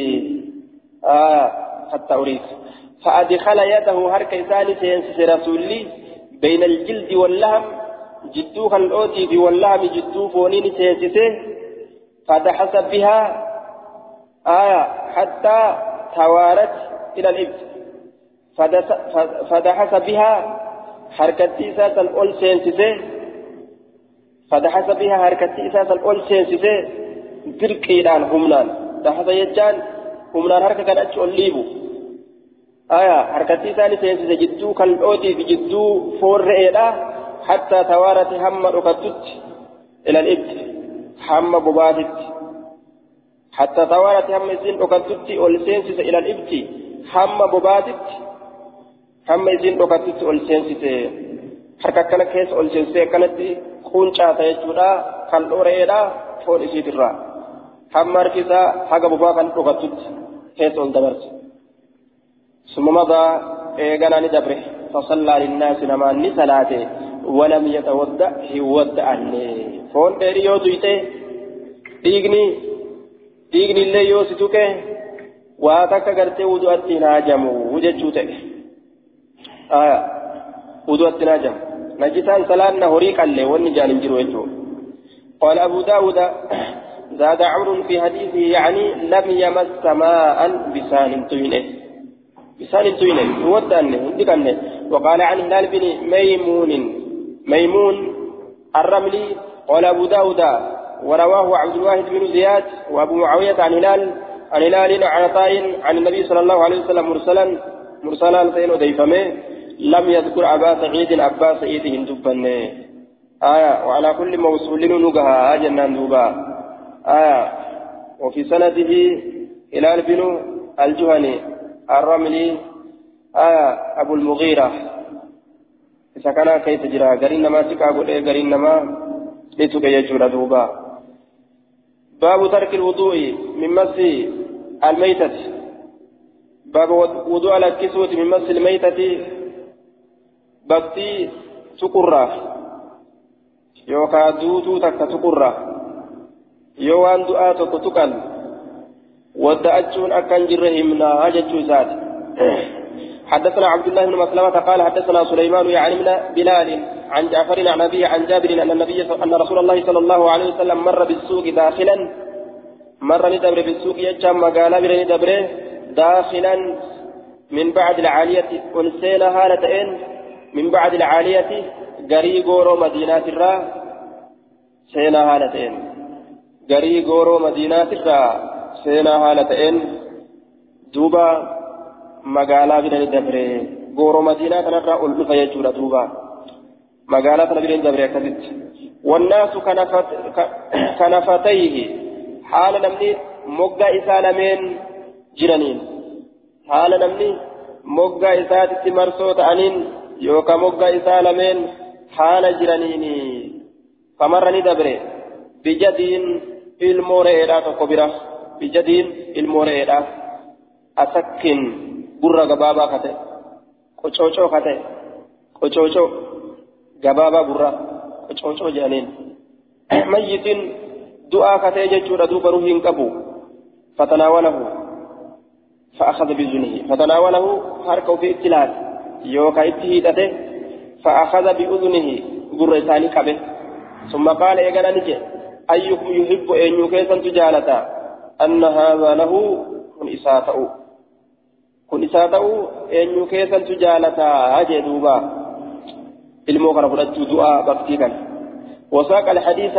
حتى أريك فأدخل يده هرك ثاني سينسس رسولي بين الجلد واللهم جدوها الأوتي واللهم جدو فونين سينسسه فدحس بها حتى توارت إلى الإبت فدحس بها حركتي ساسا الأول سينسسه فدحس بها حركتي ساسا الأول سينسسه دركيدان همنان دحس يجان همنان حركة كان أجل ليبو حركتي ثاني سينسسه جدو كالأوتي في جدو فور رئيدا حتى توارت هم ركتت إلى الإبت هم ببادت حتى توارت هم يزين أكتت والسينسس إلى الإبت هم ببادت هم يزين أكتت والسينسس حركة كان كيس والسينسس كانت خونشا تيجودا كالوريدا فون إسيدرا هم مركزا حاجة بباكا أكتت كيس والدبرس ثم مضى إيغاناني دبره فصلى للناس نماني صلاته ولم يتودع يودعني فون ديريو دويته ديغني ديغن اللي يوسيتوك واتك غرتي ودواتي ناجمو وجچوته ودواتي ناجم نجسان سلان هوريق اللي ونجان انجرو يجو قال أبو داود زاد عمرو في حديثه يعني لم يمس ماء بسان طينه بسان طينه ودانه ودكنه وقال عن هلال بن ميمون الرملي قال أبو داود ورواه عبد الواحد بن زياد وأبو معاوية عن هلال عن عطاء عن النبي صلى الله عليه وسلم مرسلا سين وديفمه لم يذكر أبا سعيد أبا سعيد هندبنه وعلى كل موصول نقها جنان دوبا وفي سنده هلال بن الجهني الرملي أبو المغيرة إذا كان كيف تجرى قرين ما سكا قرين ما لتك يجور دوبا باب ترك الوضوء من مس الميتة باب وضوء على الكسوة من مس الميتة بكتي سكرة يوكا دوتو تك سكرة يوان دعاتك تكن ودأتشون أكن جرهمنا هجتشو زاد حدثنا عبد الله بن مسلمة قال حدثنا سليمان يعني من بلال عن جعفر عن أبيه عن جابر أن رسول الله صلى الله عليه وسلم مر بالسوق داخلا مر ندبر بالسوق يجمع مقالا ندبر داخلا من بعد العالية ونسينا هالتين من بعد العالية غريغورو مدينة الرا سينا هالتين غريغورو مدينة الرا سينا هالتين دوبا مقالا ندبر غورو مدينة الرا أولو فيجور دوبا مقالات نبيل دبري كذب والناس كنفتيه حال نمني مقا إسالمين جرانين حال نمني مقا إسات مرسوت عنين يوكا مقا إسالمين حال جرانين فمرني دبري بجدين الموريرا تقبرا بجدين الموريرا أسكن برا قبابا كته قشوشو كته قشوشو جبابا برا قشوشو جانين ميت دعاء كته جچورا دوبا روحين كبو فتناوله فأخذ بأذنه فتناوله حركه في ابتلاء يوكا ابتهيدته فأخذ بأذنه برساني كبه ثم قال إيقنا نجي أيكم يحب أن يكيسا تجالتا أن هذا له كن إساته أن يكيسا تجالتا أجي دوبا الموقع فرجت دعاء بكتيكا وساق الحديث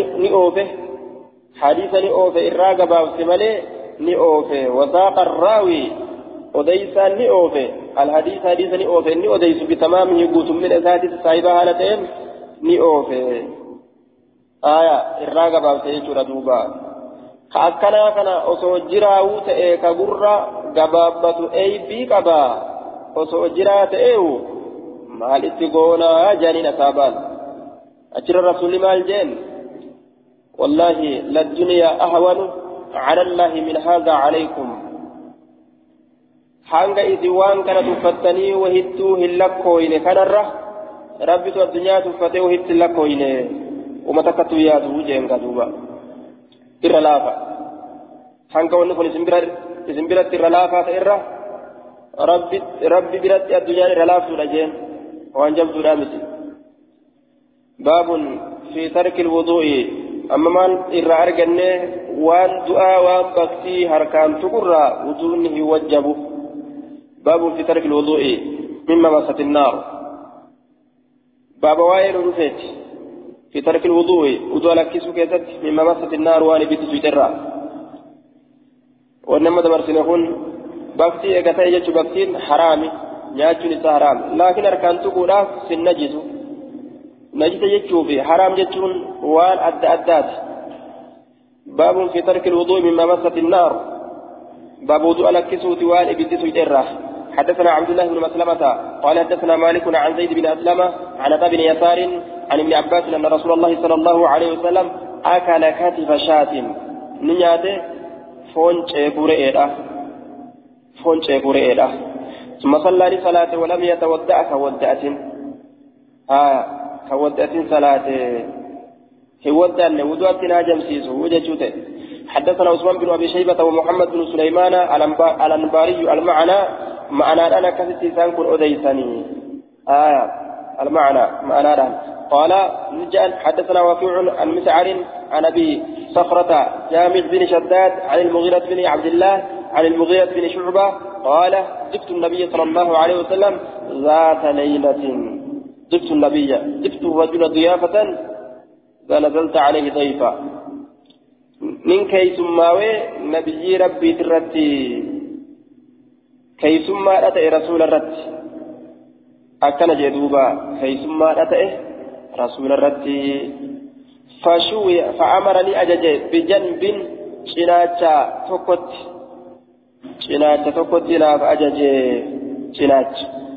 حديثا نئوفه الراقبة وسمالي نئوفه وساق الراوي وديسا نئوفه الحديث حديثا نئوفه نئوديس بتمامه قوت من أساتذ صاحبها هالتين نئوفه الراقبة وسيجور دوبا كأكنا كنا أسو جراو تأيكا قرى قبابة أي بيكبا أسو جرا تأيو مال استقونا جانين أصابان أجر الرسول مال جن والله للدنيا أهون على الله من هذا عليكم حانغا إذي وان كانت تفتني وهدتو هلكوين كان ربي تو الدنيا تفتي وهدت لكوين وما تكتو يادو جنغا دوبا إرلافا حانغا ونكون اسمبرت إرلافا إرى ربي برت الدنيا إرلافا لجين وانجب دولامتي باب في ترك الوضوء أما من إرى أرجنه وان دعاء وان بكتي هركان تقرى وضوءه وجبه باب في ترك الوضوء مما مست النار باب وائل رفيت في ترك الوضوء وضوء لكسو كيست مما مست النار وان بيت سويترا وانما دبرسنهن بكتي اغتا يجو بكتين حرامي نياچو نسا حرام لكن أركان تقرى سنجسو نجد يجوبي حرام يجون وان أدات باب في ترك الوضوء مما مست النار باب وضوء لكسوت وان ابتسو يجرى حدثنا عبد الله بن مسلمة قال حدثنا مالك عن زيد بن أسلمة عن أبي بن يسار عن ابن عباس أن رسول الله صلى الله عليه وسلم أكل كتف شاة نياته فون شيبوريئة ثم صلى لصلاة ولم يتودع كودأة صلاة هودأ وضوء ناجم سيسو وجدته حدثنا عثمان بن أبي شيبة ومحمد بن سليمان الأنباري المعنى أنا كثت إنسان كن أديسني المعنى معنى قال نجأ حدثنا وكيع عن مسعر عن أبي صخرة جامع بن شداد عن المغيرة بن عبد الله عن المغيرة بن شعبة قال جبت النبي صلى الله عليه وسلم ذات ليلة جبت النبي جبت الرجل ضيافة فنزلت عليه ضيفا من كيسماوي نبي ربي ترتي كيسما أتى رسول الرت أكن جدوبا كيسما أتى رسول الرت فشوي فأمرني أجج بجنب شناچا توكت ناف أجج شناچ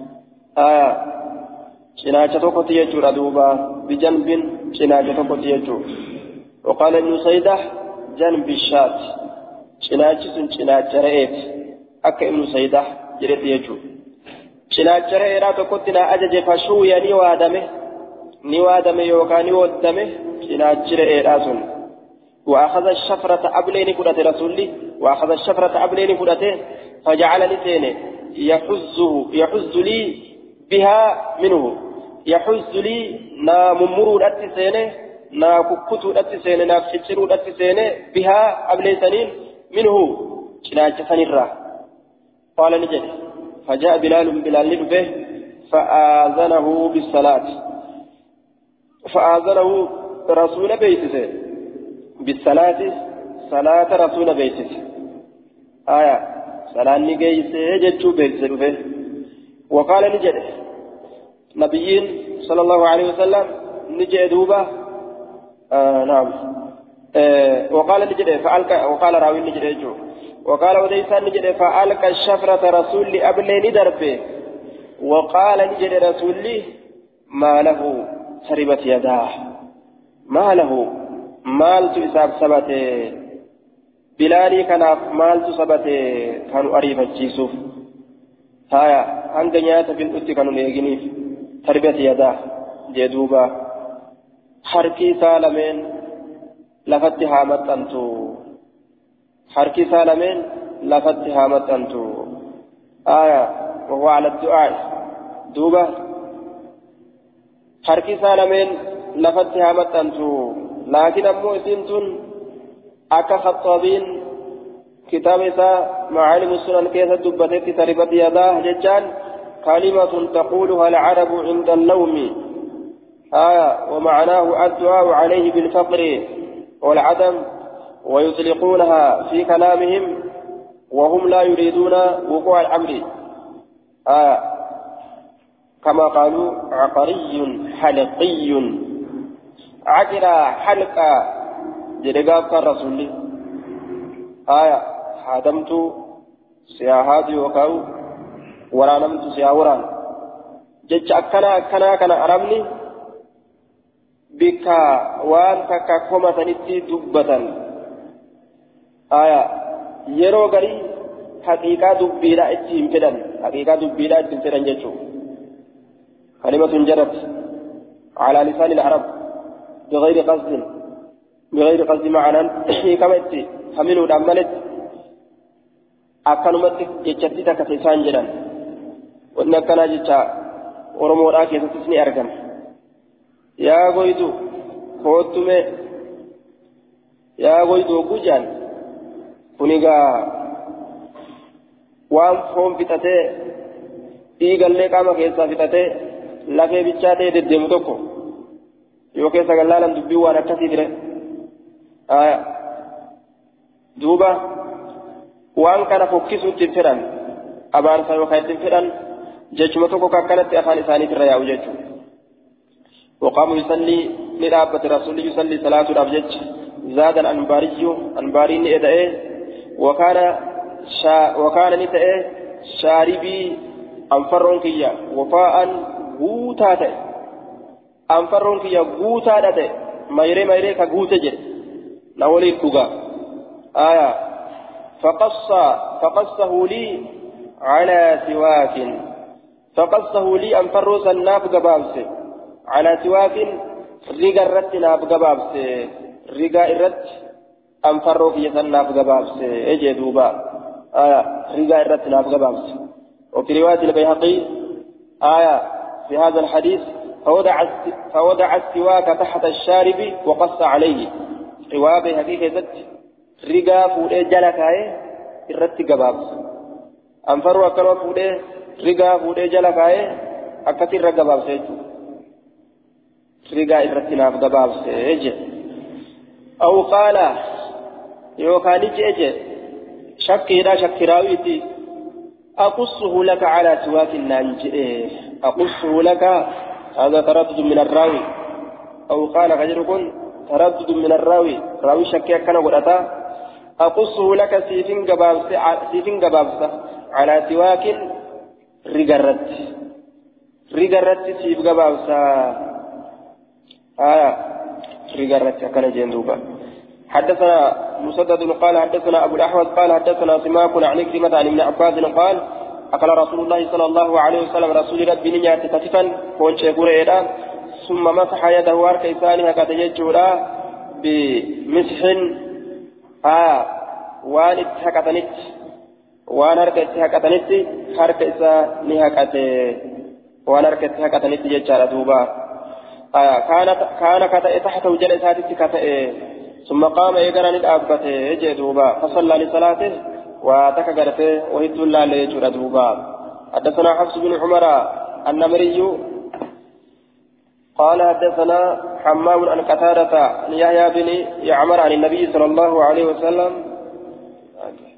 شناچا توكت يجور أدوبا بجنب شناچا توكت يجور وقال ابن سيدة جنب الشات شناچ شناچا رئيت أك ابن سيدة جريت يجور شناچا رئيت توكت نا أجج فشوي نوادمه يوكا نودمه شناچا رئيت وأخذ الشفرة أبلين فرأة رسولي وأخذ الشفرة أبلين فرأته فجعل لسانه يحز لي بها منه يحز لي نا ممرو الأتسينه نا ككتو الأتسينه نا فشرو الأتسينه بها أبلين سنين منه شناجة سنرة قال نجد فجاء بلال به فآذنه بالصلاة فآذنه رسول بيته بالصلاة صلاة رسول بيته صلاة نجيسه جتشو بيته وقال نجد نبيين صلى الله عليه وسلم نجد دوبة نعم وقال نجد فألقى وقال راوي نجد جو وقال وديسان نجد فألقى الشفرة رسول أبلين دربه وقال نجد رسول ما له سربت يداه ما له maaltu isaaf sabate bilaalii kanaaf maaltu sabate kanu ariifachiisuuf haya hanga nyaata findhutti kanu eeginiif tarbiyati yadaa jee duuba harki isaa lameen lafatti haa maxxantu harki isaa lameen lafatti haa maxxantu haya wahuwa ala du'aa duuba harki isaa lameen lafatti haa maxxantu لكن أمو إسنتون أكا خطابين كتاب إساء معالم السنن كيسة دبتت تربت يداه ججان كلمة تقولها العرب عند اللوم ومعناه الدعاء عليه بالفقر والعدم ويطلقونها في كلامهم وهم لا يريدون وقوع الأمر كما قالوا عقري حلقي عجرا حلقا جرقاب كالرسول حادمت سياهات يوكاو ورانمت سياوران جج أكنا كان أرمني بك وان كاكومة نتي دبة يرو غري حقيقة دبيرا اتهم فدن حقيقة دبيرا اتهم فدن ججو كلمة جرت على لسان العرب بغير قصد معنى كما يتي حملوا دملت أكنمت جتشتتا كتسان جدا وإن كان جتا ورمو راكي تسني أرقم يا غويدو كوتمي يا غويدو كوجان كونيغا وام فوم فتاتي إيغال لكاما كيسا فتاتي لكي بيتشاتي ددمو توكو يوكي سغلالا دبي وانا كثير دوبا وان كان فوكسو تنفران أبان سيوكي تنفران جيشمتوكو كانت أخان إساني في الرياء جيشو وقام يصلي لرابة رسول يصلي صلاة الأبجج زاد الأنباري نئدئه وكان نتئه شاربي أنفرون كيا وفاء غوتاته أنفرون كيا غوتاته ميري كغوتة نولي كوغا فقصه لي على سواك فقصه لي أنفرو سناب قبابسي على سواك ريغا الرت ناب قبابسي ريغا الرت أنفروا في يسناف قبابس إجي دوبا رجاء الرت ناف قبابس وفي رواية البيهقي في هذا الحديث فوضع السواك تحت الشارب وقص عليه رواية بيهقي كذت رجاء فوق جلك الرت قبابس أنفروا أكلوا فوق رجاء فوق جلك أكثر قبابس رجاء الرت ناف قبابس إجي أو قال يوكان جيجي شك راويتي أقصه لك على سواك النانجئ أقصه لك هذا تردد من الراوي أو قال غيركم تردد من الراوي راوي شك كان قرأتا أقصه لك سيفين قبابسة على سواك رقرت سيف قبابسة رقرت كان جندوبا حدثنا مسدد قال حدثنا أبو الأحوص قال حدثنا سماك عن كلمة عن ابن عباس قال أقل رسول الله صلى الله عليه وسلم رسول ربي نيات كتفا كونش قريدا ثم مسح يده وارك إسانها كتججولا بمسح وان اتحكتنت وان هرك اتحكتنت هرك إسانها وان هرك اتحكتنت ججارة دوبا كان كتئ تحته جلساتي كتئ ثم قام يقرأ ندابته يجي دوبا فصلى لصلاته وتكغرته وهد الله ليجر دوبا حدثنا حفص بن عمر النمري قال حدثنا حمام عن قتادة يحيى بن يعمر عن النبي صلى الله عليه وسلم